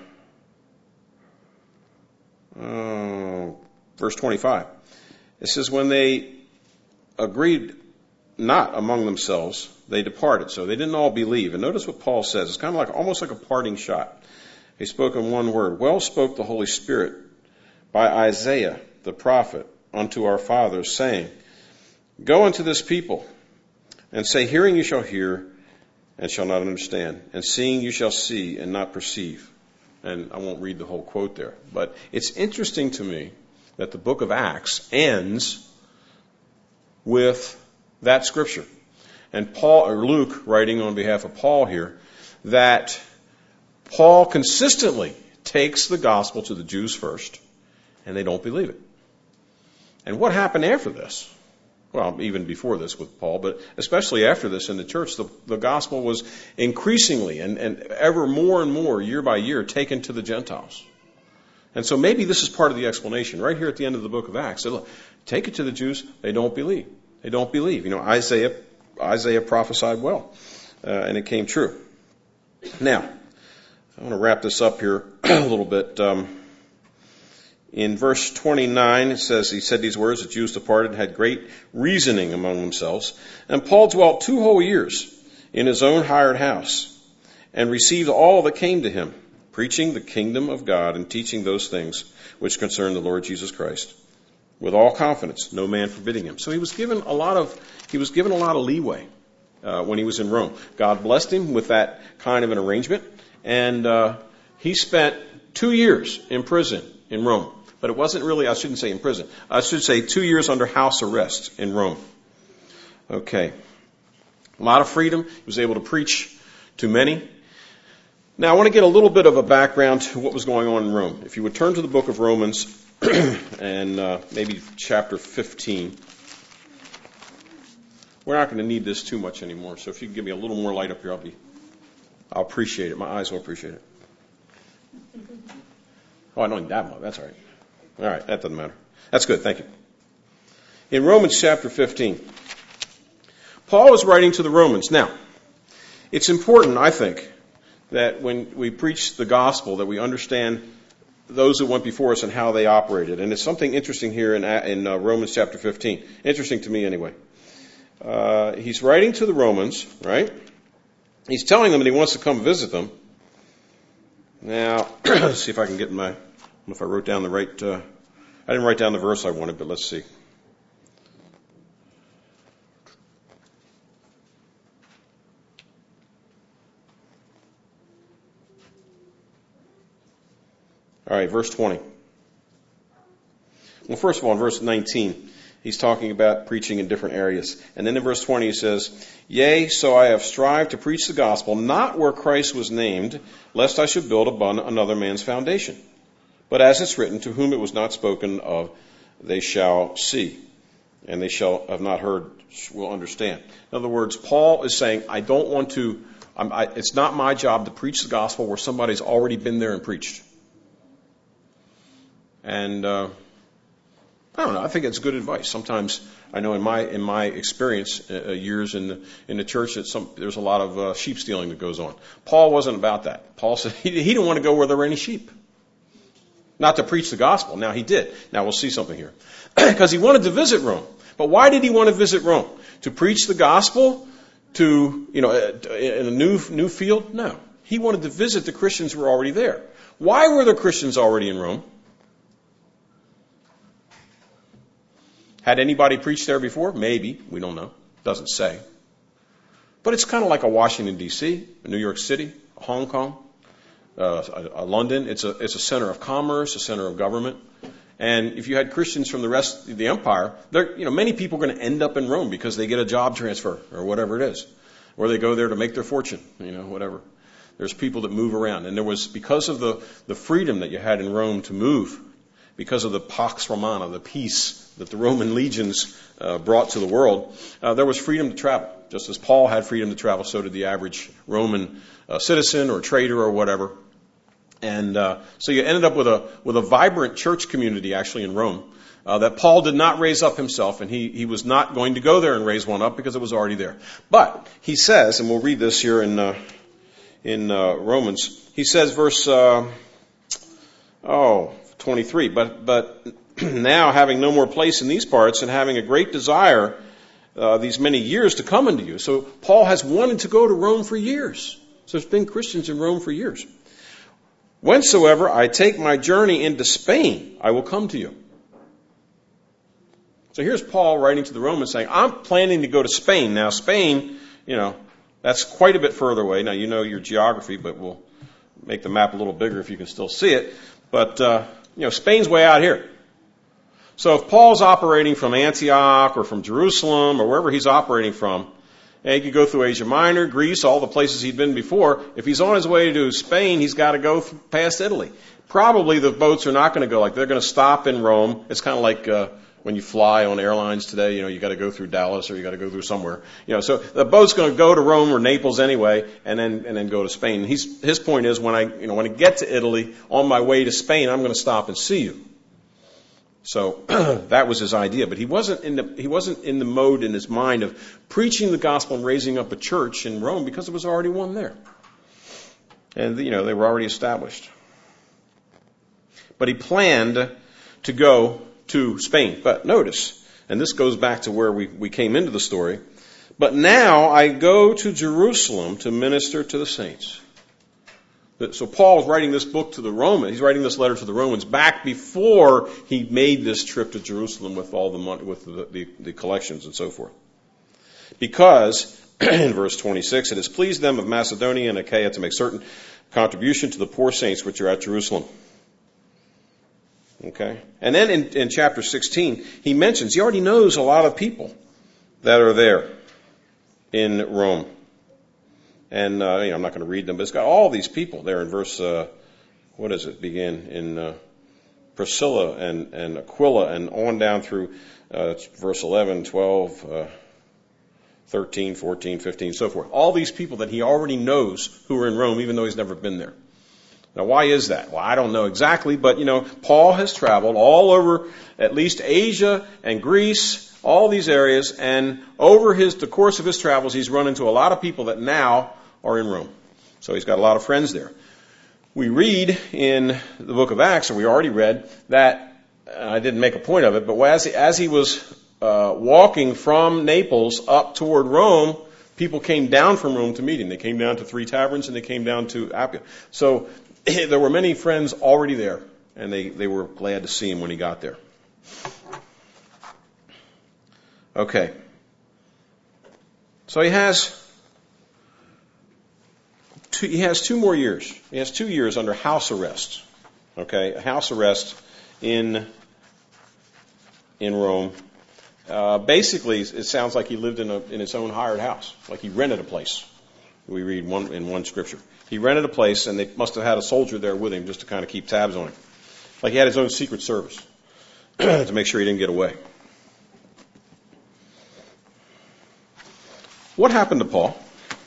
uh, verse twenty-five. It says, when they agreed not among themselves, they departed. So they didn't all believe. And notice what Paul says. It's kind of like almost like a parting shot. He spoke in one word. Well spoke the Holy Spirit by Isaiah the prophet unto our fathers, saying, go unto this people, and say, hearing you shall hear, and shall not understand, and seeing you shall see, and not perceive. And I won't read the whole quote there, but it's interesting to me that the book of Acts ends with that scripture. And Paul, or Luke, writing on behalf of Paul here, that Paul consistently takes the gospel to the Jews first, and they don't believe it. And what happened after this? Well, even before this with Paul, but especially after this in the church, the, the gospel was increasingly and, and ever more and more, year by year, taken to the Gentiles. And so maybe this is part of the explanation. Right here at the end of the book of Acts, they look, take it to the Jews, they don't believe. They don't believe. You know, Isaiah, Isaiah prophesied well, uh, and it came true. Now, I want to wrap this up here a little bit. Um, In verse twenty-nine, it says, he said these words, the Jews departed, had great reasoning among themselves. And Paul dwelt two whole years in his own hired house, and received all that came to him, preaching the kingdom of God and teaching those things which concern the Lord Jesus Christ, with all confidence, no man forbidding him. So he was given a lot of, he was given a lot of leeway. uh, when he was in Rome. God blessed him with that kind of an arrangement, and uh, he spent two years in prison in Rome. But it wasn't really, I shouldn't say in prison. I should say two years under house arrest in Rome. Okay. A lot of freedom. He was able to preach to many. Now, I want to get a little bit of a background to what was going on in Rome. If you would turn to the book of Romans and uh, maybe chapter fifteen. We're not going to need this too much anymore, so if you can give me a little more light up here, I'll be, I'll appreciate it. My eyes will appreciate it. Oh, I don't need that much. That's all right. All right, that doesn't matter. That's good, thank you. In Romans chapter fifteen, Paul is writing to the Romans. Now, it's important, I think, that when we preach the gospel, that we understand those that went before us and how they operated. And it's something interesting here in, in uh, Romans chapter fifteen. Interesting to me anyway. Uh, he's writing to the Romans, right? He's telling them that he wants to come visit them. Now, let's see if I can get my... If I wrote down the right, uh, I didn't write down the verse I wanted, but let's see. All right, verse twenty. Well, first of all, in verse nineteen, he's talking about preaching in different areas. And then in verse twenty, he says, "Yea, so I have strived to preach the gospel, not where Christ was named, lest I should build upon another man's foundation. But as it's written, to whom it was not spoken of, they shall see, and they shall have not heard, will understand." In other words, Paul is saying, I don't want to, I'm, I, it's not my job to preach the gospel where somebody's already been there and preached. And uh, I don't know, I think it's good advice. Sometimes, I know in my in my experience, uh, years in the, in the church, that some, there's a lot of uh, sheep stealing that goes on. Paul wasn't about that. Paul said he, he didn't want to go where there were any sheep. Not to preach the gospel. Now, he did. Now, we'll see something here. Because he wanted to visit Rome. But why did he want to visit Rome? To preach the gospel? To, you know, in a new new field? No. He wanted to visit the Christians who were already there. Why were the Christians already in Rome? Had anybody preached there before? Maybe. We don't know. Doesn't say. But it's kind of like a Washington, D C, a New York City, a Hong Kong. Uh, London, it's a it's a center of commerce, a center of government, and if you had Christians from the rest of the empire, you know many people are going to end up in Rome because they get a job transfer or whatever it is, or they go there to make their fortune, you know, whatever. There's people that move around, and there was because of the the freedom that you had in Rome to move, because of the Pax Romana, the peace that the Roman legions uh, brought to the world, uh, there was freedom to travel. Just as Paul had freedom to travel, so did the average Roman uh, citizen or trader or whatever. And uh, so you ended up with a with a vibrant church community actually in Rome uh, that Paul did not raise up himself, and he he was not going to go there and raise one up because it was already there. But he says, and we'll read this here in uh, in uh, Romans. He says, verse uh, oh twenty-three. But but now having no more place in these parts, and having a great desire uh, these many years to come unto you. So Paul has wanted to go to Rome for years. So there's been Christians in Rome for years. "Whensoever I take my journey into Spain, I will come to you." So here's Paul writing to the Romans saying, I'm planning to go to Spain. Now, Spain, you know, that's quite a bit further away. Now, you know your geography, but we'll make the map a little bigger if you can still see it. But, uh, you know, Spain's way out here. So if Paul's operating from Antioch or from Jerusalem or wherever he's operating from, and he could go through Asia Minor, Greece, all the places he'd been before. If he's on his way to Spain, he's got to go past Italy. Probably the boats are not going to go like they're going to stop in Rome. It's kind of like uh, when you fly on airlines today. You know, you got to go through Dallas or you got to go through somewhere. You know, so the boat's going to go to Rome or Naples anyway, and then and then go to Spain. He's, his point is when I you know when I get to Italy on my way to Spain, I'm going to stop and see you. So that was his idea, but he wasn't in the he wasn't in the mode in his mind of preaching the gospel and raising up a church in Rome because there was already one there, and you know they were already established. But he planned to go to Spain. But notice, and this goes back to where we we came into the story. But now I go to Jerusalem to minister to the saints. So Paul is writing this book to the Romans. He's writing this letter to the Romans back before he made this trip to Jerusalem with all the money, with the, the, the collections and so forth. because, in verse twenty-six, it has pleased them of Macedonia and Achaia to make certain contribution to the poor saints which are at Jerusalem. Okay? And then in, in chapter sixteen, he mentions, he already knows a lot of people that are there in Rome. And uh, you know, I'm not going to read them, but it's got all these people there in verse, uh, what does it begin? In uh, Priscilla and, and Aquila and on down through uh, verse eleven, twelve, uh, thirteen, fourteen, fifteen, so forth. All these people that he already knows who are in Rome, even though he's never been there. Now, why is that? Well, I don't know exactly, but, you know, Paul has traveled all over at least Asia and Greece, all these areas, and over his the course of his travels, he's run into a lot of people that now are in Rome. So he's got a lot of friends there. We read in the book of Acts, or we already read, that, I didn't make a point of it, but as he, as he was uh, walking from Naples up toward Rome, people came down from Rome to meet him. They came down to Three Taverns and they came down to Appia. So there were many friends already there, and they, they were glad to see him when he got there. Okay. So he has two, he has two more years. He has two years under house arrest. Okay, a house arrest in in Rome. Uh, basically, it sounds like he lived in a in his own hired house, like he rented a place. We read one in one scripture. He rented a place, and they must have had a soldier there with him just to kind of keep tabs on him. Like he had his own secret service to make sure he didn't get away. What happened to Paul?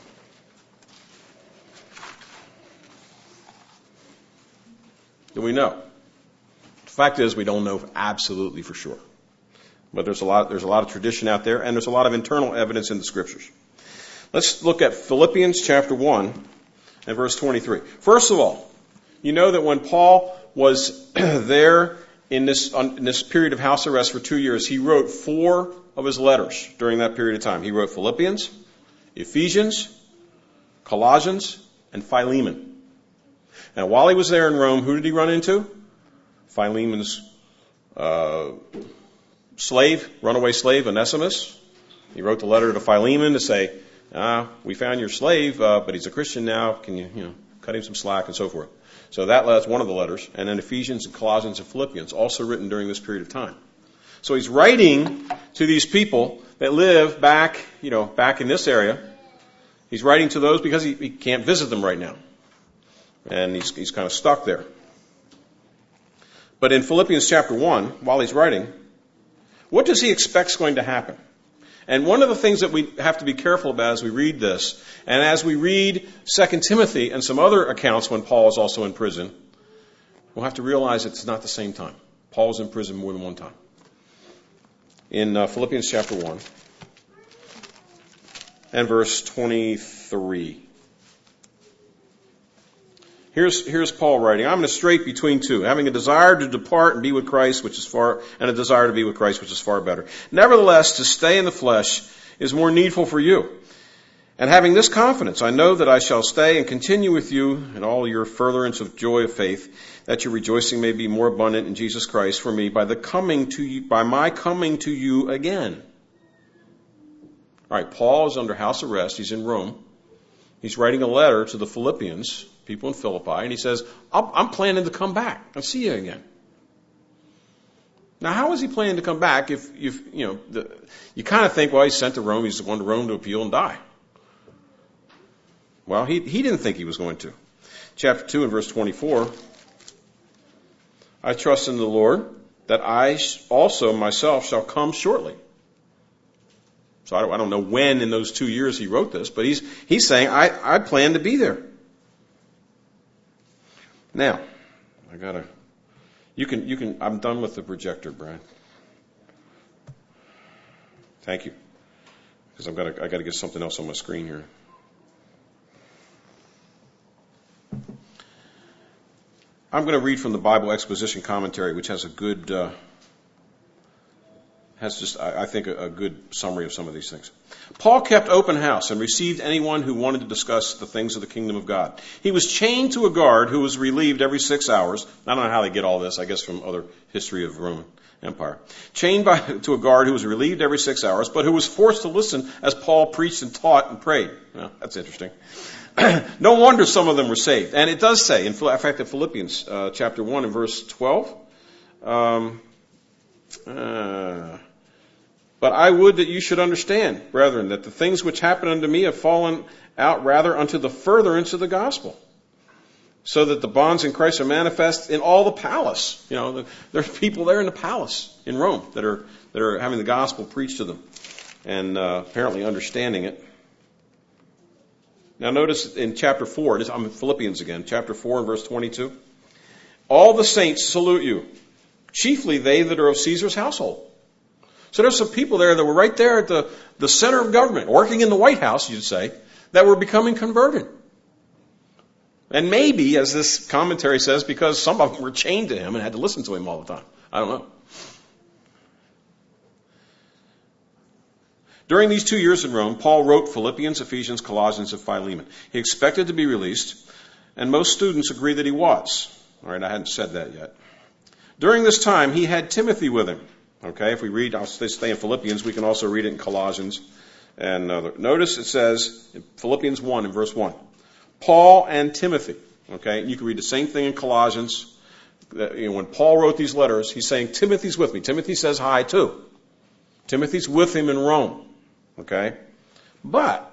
Do we know? The fact is, we don't know absolutely for sure. But there's a lot, there's a lot of tradition out there, and there's a lot of internal evidence in the scriptures. Let's look at Philippians chapter one and verse twenty-three. First of all, you know that when Paul was there in this, in this period of house arrest for two years, he wrote four of his letters during that period of time. He wrote Philippians, Ephesians, Colossians, and Philemon. Now, while he was there in Rome, who did he run into? Philemon's uh, slave, runaway slave, Onesimus. He wrote the letter to Philemon to say, ah, we found your slave, uh, but he's a Christian now. Can you, you know, cut him some slack and so forth. So that, that's one of the letters. And then Ephesians and Colossians and Philippians, also written during this period of time. So he's writing to these people that live back, you know, back in this area. He's writing to those because he, he can't visit them right now. And he's, he's kind of stuck there. But in Philippians chapter one, while he's writing, what does he expect is going to happen? And one of the things that we have to be careful about as we read this, and as we read Second Timothy and some other accounts when Paul is also in prison, we'll have to realize it's not the same time. Paul was in prison more than one time. In uh, Philippians chapter one and verse twenty-three. Here's, here's Paul writing, I'm in a strait between two, having a desire to depart and be with Christ, which is far, and a desire to be with Christ, which is far better. Nevertheless, to stay in the flesh is more needful for you. And having this confidence, I know that I shall stay and continue with you in all your furtherance of joy of faith, that your rejoicing may be more abundant in Jesus Christ for me by the coming to you, by my coming to you again. All right, Paul is under house arrest. He's in Rome. He's writing a letter to the Philippians, people in Philippi, and he says, I'm planning to come back and see you again. Now, how is he planning to come back if, if you know, the, you kind of think, well, he's sent to Rome, he's going to Rome to appeal and die. Well, he, he didn't think he was going to. Chapter two and verse twenty-four, I trust in the Lord that I also myself shall come shortly. So I don't, I don't know when in those two years he wrote this, but he's, he's saying, I, I plan to be there. Now, I gotta, you can, you can, I'm done with the projector, Brad. Thank you. Because I've got to, I gotta get something else on my screen here. I'm going to read from the Bible Exposition Commentary, which has a good, uh, has just, I, I think, a, a good summary of some of these things. Paul kept open house and received anyone who wanted to discuss the things of the kingdom of God. He was chained to a guard who was relieved every six hours. I don't know how they get all this, I guess from other history of Roman Empire. Chained by, to a guard who was relieved every six hours, but who was forced to listen as Paul preached and taught and prayed. Well, that's interesting. No wonder some of them were saved. And it does say, in fact, in Philippians uh, chapter one and verse twelve, um, uh, but I would that you should understand, brethren, that the things which happen unto me have fallen out rather unto the furtherance of the gospel, so that the bonds in Christ are manifest in all the palace. You know, there are people there in the palace in Rome that are that are having the gospel preached to them and uh, apparently understanding it. Now notice in chapter four, I'm in Philippians again, chapter four and verse twenty-two. All the saints salute you, chiefly they that are of Caesar's household. So there's some people there that were right there at the, the center of government, working in the White House, you'd say, that were becoming converted. And maybe, as this commentary says, because some of them were chained to him and had to listen to him all the time. I don't know. During these two years in Rome, Paul wrote Philippians, Ephesians, Colossians, and Philemon. He expected to be released, and most students agree that he was. All right, I hadn't said that yet. During this time, he had Timothy with him. Okay, if we read, I'll stay in Philippians, we can also read it in Colossians. And uh, notice it says, in Philippians one in verse one, Paul and Timothy. Okay, you can read the same thing in Colossians. That, you know, when Paul wrote these letters, he's saying, Timothy's with me. Timothy says hi too. Timothy's with him in Rome. Okay, but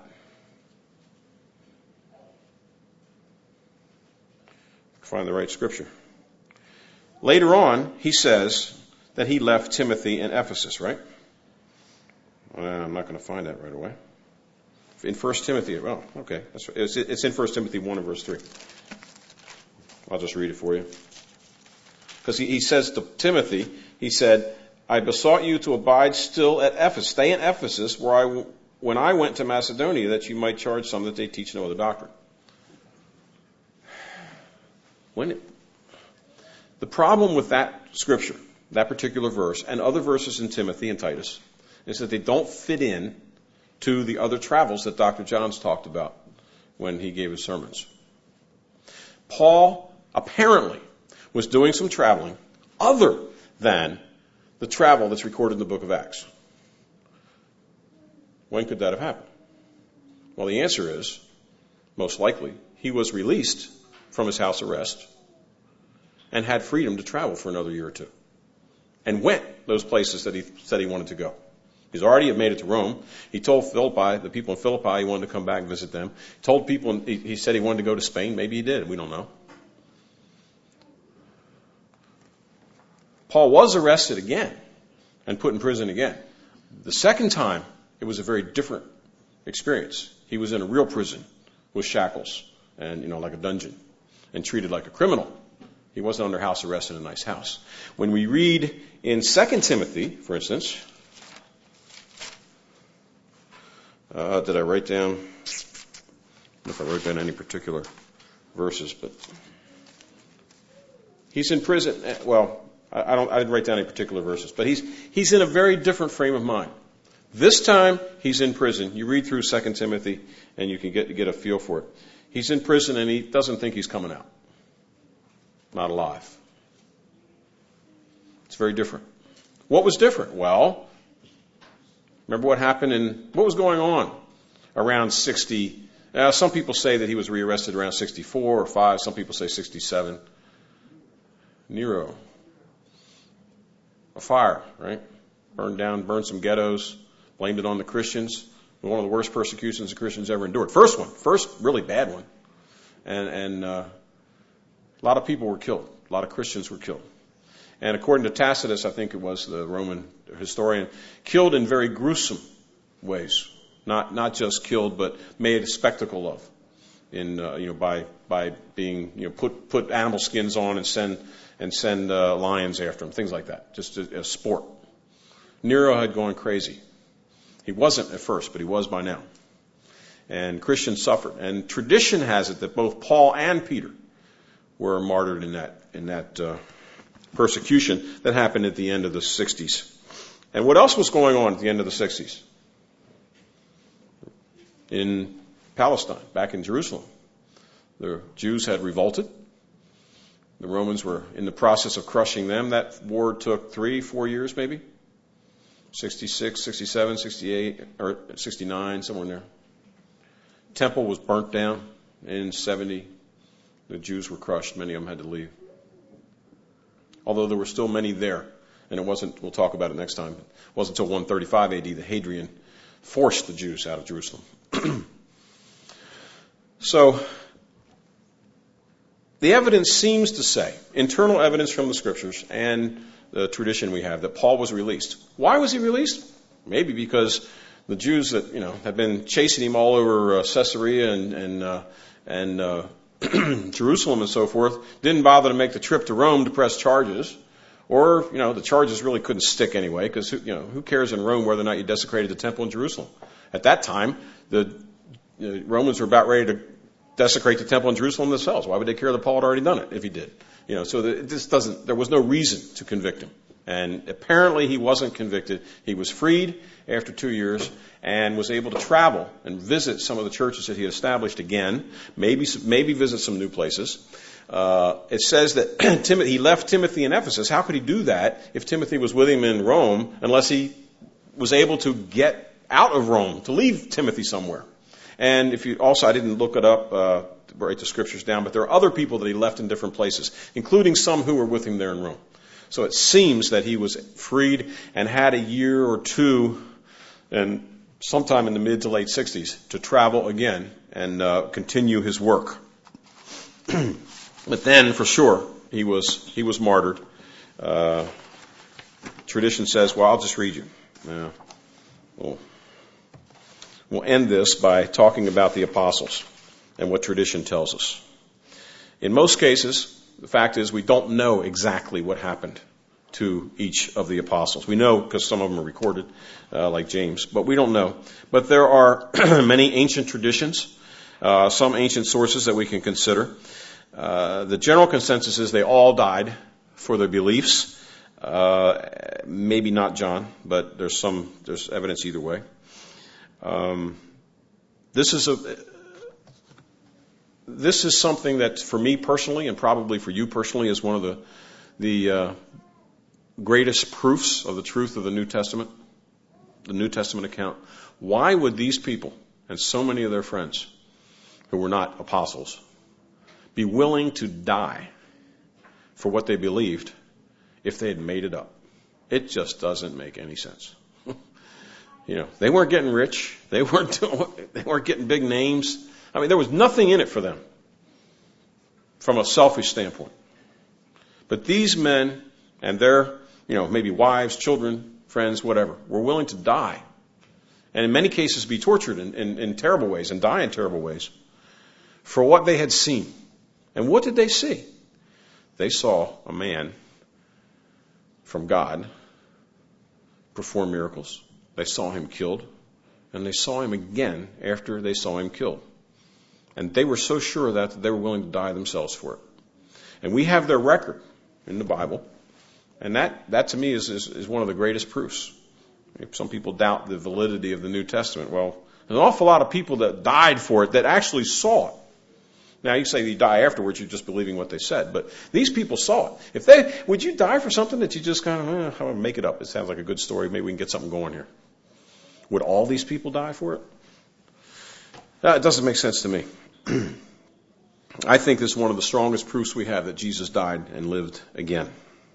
find the right scripture. Later on, he says that he left Timothy in Ephesus, right? Uh, I'm not going to find that right away. In First Timothy, oh, okay. That's, it's, it's in First Timothy one and verse three. I'll just read it for you. Because he, he says to Timothy, he said, I besought you to abide still at Ephesus. Stay in Ephesus, where I, when I went to Macedonia, that you might charge some that they teach no other doctrine. When it, the problem with that scripture, that particular verse, and other verses in Timothy and Titus, is that they don't fit in to the other travels that Doctor Johns talked about when he gave his sermons. Paul apparently was doing some traveling other than the travel that's recorded in the book of Acts. When could that have happened? Well, the answer is, most likely, he was released from his house arrest and had freedom to travel for another year or two. And went those places that he said he wanted to go. He's already made it to Rome. He told Philippi, the people in Philippi, he wanted to come back and visit them. He told people, he, he said he wanted to go to Spain. Maybe he did. We don't know. Paul was arrested again and put in prison again. The second time, it was a very different experience. He was in a real prison with shackles and, you know, like a dungeon and treated like a criminal. He wasn't under house arrest in a nice house. When we read in Second Timothy, for instance, uh, did I write down, I don't know if I wrote down any particular verses, but he's in prison. Well, I don't, I didn't write down any particular verses, but he's, he's in a very different frame of mind. This time, he's in prison. You read through Second Timothy, and you can get, get a feel for it. He's in prison, and he doesn't think he's coming out. Not alive. It's very different. What was different? Well, remember what happened in, what was going on around sixty, uh, some people say that he was rearrested around sixty-four or five, some people say sixty-seven. Nero. A fire, right? Burned down, burned some ghettos, blamed it on the Christians. One of the worst persecutions the Christians ever endured. First one, first really bad one. And, and, uh, a lot of people were killed. A lot of Christians were killed. And according to Tacitus, I think it was the Roman historian, killed in very gruesome ways. Not not just killed, but made a spectacle of, in uh, you know by by being you know put put animal skins on and send and send uh, lions after them, things like that, just a, a sport. Nero had gone crazy. He wasn't at first, but he was by now. And Christians suffered. And tradition has it that both Paul and Peter were martyred in that in that uh, persecution that happened at the end of the sixties. And what else was going on at the end of the sixties? In Palestine, back in Jerusalem, the Jews had revolted. The Romans were in the process of crushing them. That war took three, four years maybe. sixty-six, sixty-seven, sixty-eight, or sixty-nine, somewhere in there. Temple was burnt down in seventy. The Jews were crushed. Many of them had to leave. Although there were still many there. And it wasn't, we'll talk about it next time, it wasn't until one thirty-five A D that Hadrian forced the Jews out of Jerusalem. So, the evidence seems to say, internal evidence from the scriptures and the tradition we have, that Paul was released. Why was he released? Maybe because the Jews that, you know, had been chasing him all over uh, Caesarea and, and, uh, and uh, Jerusalem and so forth, didn't bother to make the trip to Rome to press charges. Or, you know, the charges really couldn't stick anyway, because, you know, who cares in Rome whether or not you desecrated the temple in Jerusalem? At that time, the, the Romans were about ready to desecrate the temple in Jerusalem themselves. Why would they care that Paul had already done it if he did? You know, so that it just doesn't, there was no reason to convict him. And apparently he wasn't convicted. He was freed after two years and was able to travel and visit some of the churches that he had established again, maybe, maybe visit some new places. Uh, it says that Timothy, he left Timothy in Ephesus. How could he do that if Timothy was with him in Rome unless he was able to get out of Rome, to leave Timothy somewhere? And if you also, I didn't look it up, uh, to write the scriptures down, but there are other people that he left in different places, including some who were with him there in Rome. So it seems that he was freed and had a year or two, and sometime in the mid to late sixties, to travel again and uh, continue his work. But then, for sure, he was he was martyred. Uh, tradition says, well, I'll just read you. Yeah. We'll, we'll end this by talking about the apostles and what tradition tells us. In most cases, the fact is we don't know exactly what happened to each of the apostles. We know because some of them are recorded, uh, like James, but we don't know. But there are many ancient traditions, uh, some ancient sources that we can consider. Uh, the general consensus is they all died for their beliefs. Uh, maybe not John, but there's some, there's evidence either way. Um, this is a, this is something that for me personally, and probably for you personally, is one of the, the, uh, greatest proofs of the truth of the New Testament, the New Testament account. Why would these people, and so many of their friends, who were not apostles, be willing to die for what they believed if they had made it up? It just doesn't make any sense. You know, they weren't getting rich. They weren't doing, they weren't getting big names. I mean, there was nothing in it for them from a selfish standpoint. But these men and their, you know, maybe wives, children, friends, whatever, were willing to die. And in many cases be tortured in, in, in terrible ways and die in terrible ways for what they had seen. And what did they see? They saw a man from God perform miracles. They saw him killed. And they saw him again after they saw him killed. And they were so sure of that that they were willing to die themselves for it. And we have their record in the Bible. And that, that to me is, is, is one of the greatest proofs. If some people doubt the validity of the New Testament, well, there's an awful lot of people that died for it that actually saw it. Now, you say you die afterwards, you're just believing what they said. But these people saw it. If they, would you die for something that you just kind of, eh, I'm going to make it up. It sounds like a good story. Maybe we can get something going here. Would all these people die for it? Uh, it doesn't make sense to me. I think this is one of the strongest proofs we have that Jesus died and lived again.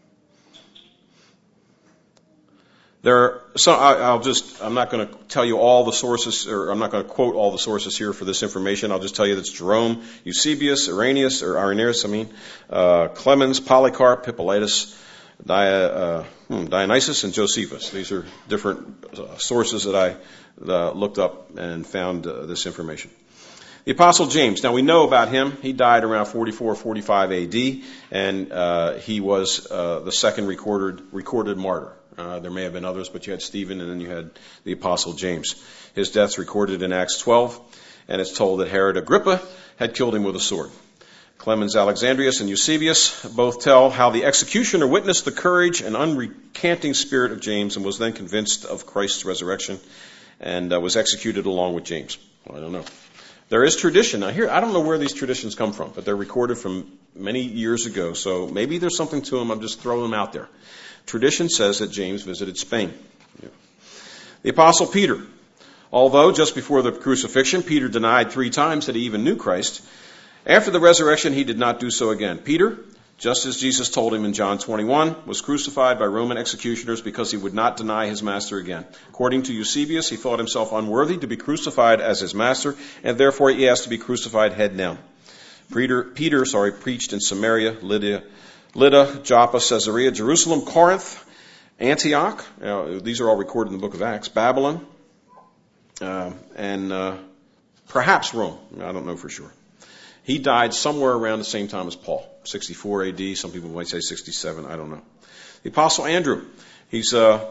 There are some, I, I'll just, I'm not going to tell you all the sources, or I'm not going to quote all the sources here for this information. I'll just tell you that it's Jerome, Eusebius, Irenaeus, or Irenaeus, I mean, uh, Clemens, Polycarp, Hippolytus, Di, uh, hmm, Dionysius, and Josephus. These are different uh, sources that I uh, looked up and found uh, this information. The Apostle James. Now we know about him. He died around forty-four, forty-five A D, and uh, he was uh, the second recorded recorded martyr. Uh, there may have been others, but you had Stephen, and then you had the Apostle James. His death's recorded in Acts twelve, and it's told that Herod Agrippa had killed him with a sword. Clemens Alexandrius and Eusebius both tell how the executioner witnessed the courage and unrecanting spirit of James and was then convinced of Christ's resurrection and uh, was executed along with James. Well, I don't know. There is tradition. Now here, I don't know where these traditions come from, but they're recorded from many years ago, so maybe there's something to them. I'm just throwing them out there. Tradition says that James visited Spain. Yeah. The Apostle Peter. Although just before the crucifixion, Peter denied three times that he even knew Christ, after the resurrection, he did not do so again. Peter, just as Jesus told him in John twenty-one, was crucified by Roman executioners because he would not deny his master again. According to Eusebius, he thought himself unworthy to be crucified as his master, and therefore he asked to be crucified head down. Peter, Peter sorry, preached in Samaria, Lydia, Lydda, Joppa, Caesarea, Jerusalem, Corinth, Antioch. Uh, these are all recorded in the book of Acts. Babylon, uh, and uh, perhaps Rome. I don't know for sure. He died somewhere around the same time as Paul, sixty-four A D. Some people might say sixty-seven. I don't know. The Apostle Andrew. He's uh,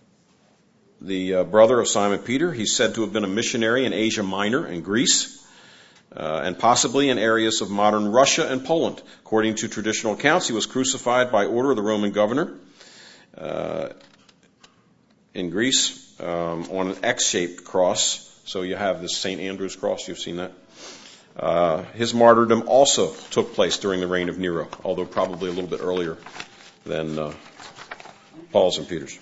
the uh, brother of Simon Peter. He's said to have been a missionary in Asia Minor and Greece, uh, and possibly in areas of modern Russia and Poland. According to traditional accounts, he was crucified by order of the Roman governor uh, in Greece um, on an X-shaped cross. So you have this Saint Andrew's cross. You've seen that. Uh, his martyrdom also took place during the reign of Nero, although probably a little bit earlier than uh, Paul's and Peter's.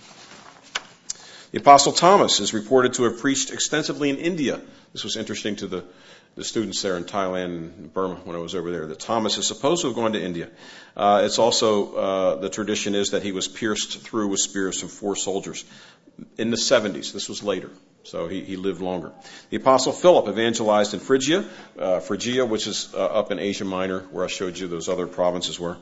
The Apostle Thomas is reported to have preached extensively in India. This was interesting to the, the students there in Thailand and Burma when I was over there, that Thomas is supposed to have gone to India. Uh, it's also, uh, the tradition is that he was pierced through with spears from four soldiers in the seventies. This was later. So he, he lived longer. The Apostle Philip evangelized in Phrygia, uh, Phrygia, which is uh, up in Asia Minor, where I showed you those other provinces were.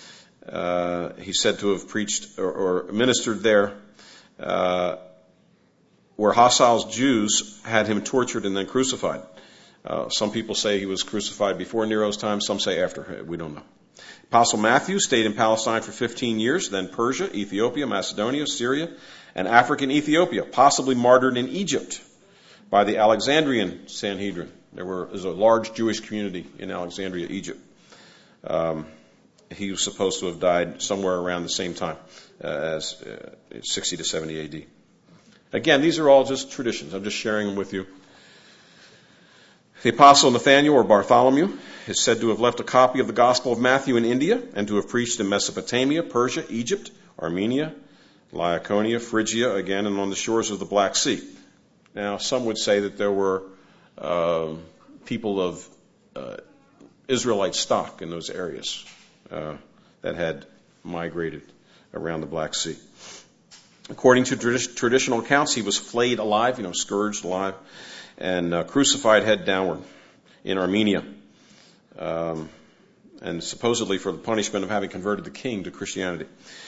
Uh, he's said to have preached or, or ministered there, uh, where hostile Jews had him tortured and then crucified. Uh, some people say he was crucified before Nero's time. Some say after. We don't know. Apostle Matthew stayed in Palestine for fifteen years, then Persia, Ethiopia, Macedonia, Syria, and African Ethiopia, possibly martyred in Egypt by the Alexandrian Sanhedrin. There were, was a large Jewish community in Alexandria, Egypt. Um, he was supposed to have died somewhere around the same time uh, as uh, sixty to seventy A D. Again, these are all just traditions. I'm just sharing them with you. The Apostle Nathaniel or Bartholomew is said to have left a copy of the Gospel of Matthew in India and to have preached in Mesopotamia, Persia, Egypt, Armenia, Laconia, Phrygia, again, and on the shores of the Black Sea. Now, some would say that there were uh, people of uh, Israelite stock in those areas uh, that had migrated around the Black Sea. According to tradi- traditional accounts, he was flayed alive, you know, scourged alive, and uh, crucified head downward in Armenia, um, and supposedly for the punishment of having converted the king to Christianity.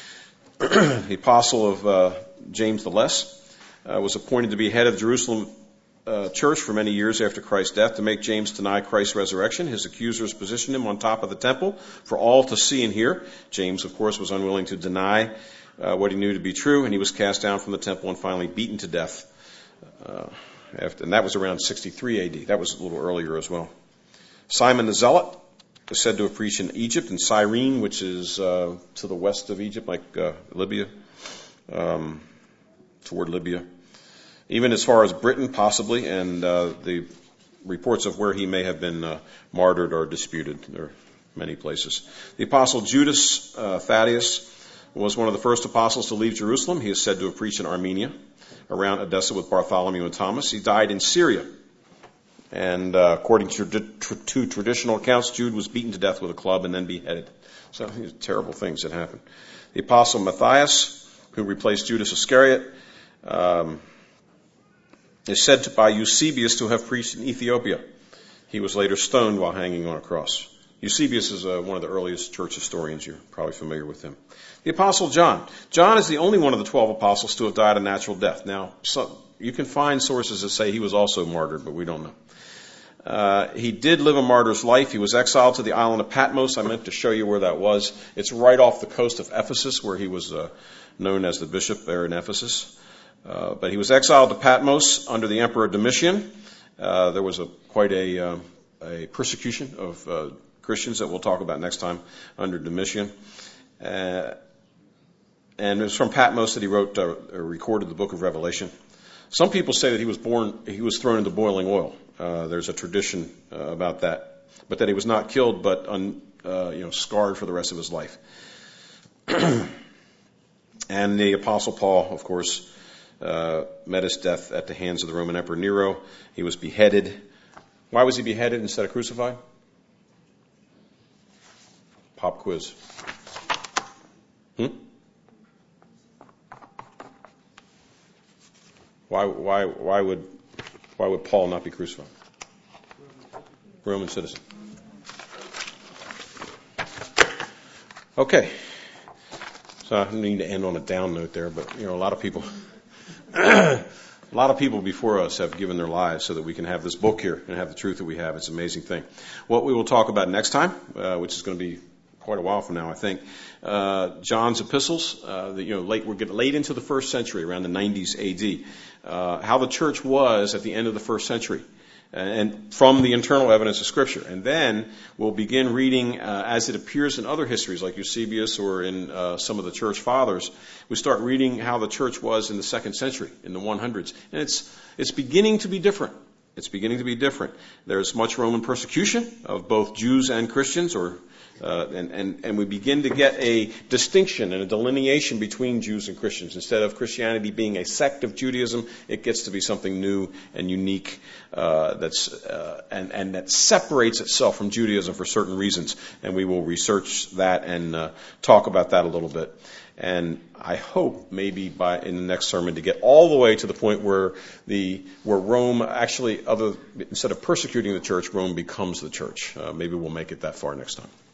The apostle of uh, James the Less uh, was appointed to be head of Jerusalem uh, church for many years after Christ's death to make James deny Christ's resurrection. His accusers positioned him on top of the temple for all to see and hear. James, of course, was unwilling to deny uh, what he knew to be true, and he was cast down from the temple and finally beaten to death. Uh, after, and that was around sixty-three A D. That was a little earlier as well. Simon the Zealot is said to have preached in Egypt and Cyrene, which is uh, to the west of Egypt, like uh, Libya, um, toward Libya. Even as far as Britain, possibly, and uh, the reports of where he may have been uh, martyred are disputed. There are many places. The apostle Judas uh, Thaddeus was one of the first apostles to leave Jerusalem. He is said to have preached in Armenia, around Edessa with Bartholomew and Thomas. He died in Syria. And uh, according to, to, to traditional accounts, Jude was beaten to death with a club and then beheaded. So these terrible things that happened. The apostle Matthias, who replaced Judas Iscariot, um, is said to, by Eusebius to have preached in Ethiopia. He was later stoned while hanging on a cross. Eusebius is uh, one of the earliest church historians. You're probably familiar with him. The apostle John. John is the only one of the twelve apostles to have died a natural death. Now, so, you can find sources that say he was also martyred, but we don't know. Uh, he did live a martyr's life. He was exiled to the island of Patmos. I meant to show you where that was. It's right off the coast of Ephesus, where he was uh, known as the bishop there in Ephesus. Uh, but he was exiled to Patmos under the Emperor Domitian. Uh, there was a quite a, uh, a persecution of uh, Christians that we'll talk about next time under Domitian. Uh, and it was from Patmos that he wrote, uh, or recorded the book of Revelation. Some people say that he was born, he was thrown into boiling oil. Uh, there's a tradition uh, about that, but that he was not killed, but un, uh, you know, scarred for the rest of his life. And the Apostle Paul, of course, uh, met his death at the hands of the Roman Emperor Nero. He was beheaded. Why was he beheaded instead of crucified? Pop quiz. Hmm? Why, why, why would, why would Paul not be crucified? Roman citizen. Okay. So I don't need to end on a down note there, but you know, a lot of people, a lot of people before us have given their lives so that we can have this book here and have the truth that we have. It's an amazing thing. What we will talk about next time, uh, which is going to be quite a while from now, I think, uh, John's epistles. Uh, the, you know, late we're getting late into the first century, around the nineties A D. Uh, how the church was at the end of the first century. And from the internal evidence of Scripture. And then we'll begin reading uh, as it appears in other histories like Eusebius or in uh, some of the church fathers. We start reading how the church was in the second century, in the hundreds. And it's it's beginning to be different. It's beginning to be different. There's much Roman persecution of both Jews and Christians, or uh, and, and, and we begin to get a distinction and a delineation between Jews and Christians. Instead of Christianity being a sect of Judaism, it gets to be something new and unique uh, that's uh, and, and that separates itself from Judaism for certain reasons. And we will research that and uh, talk about that a little bit. And I hope maybe by in the next sermon to get all the way to the point where the where Rome actually, other instead of persecuting the church, Rome becomes the church. Uh, maybe we'll make it that far next time.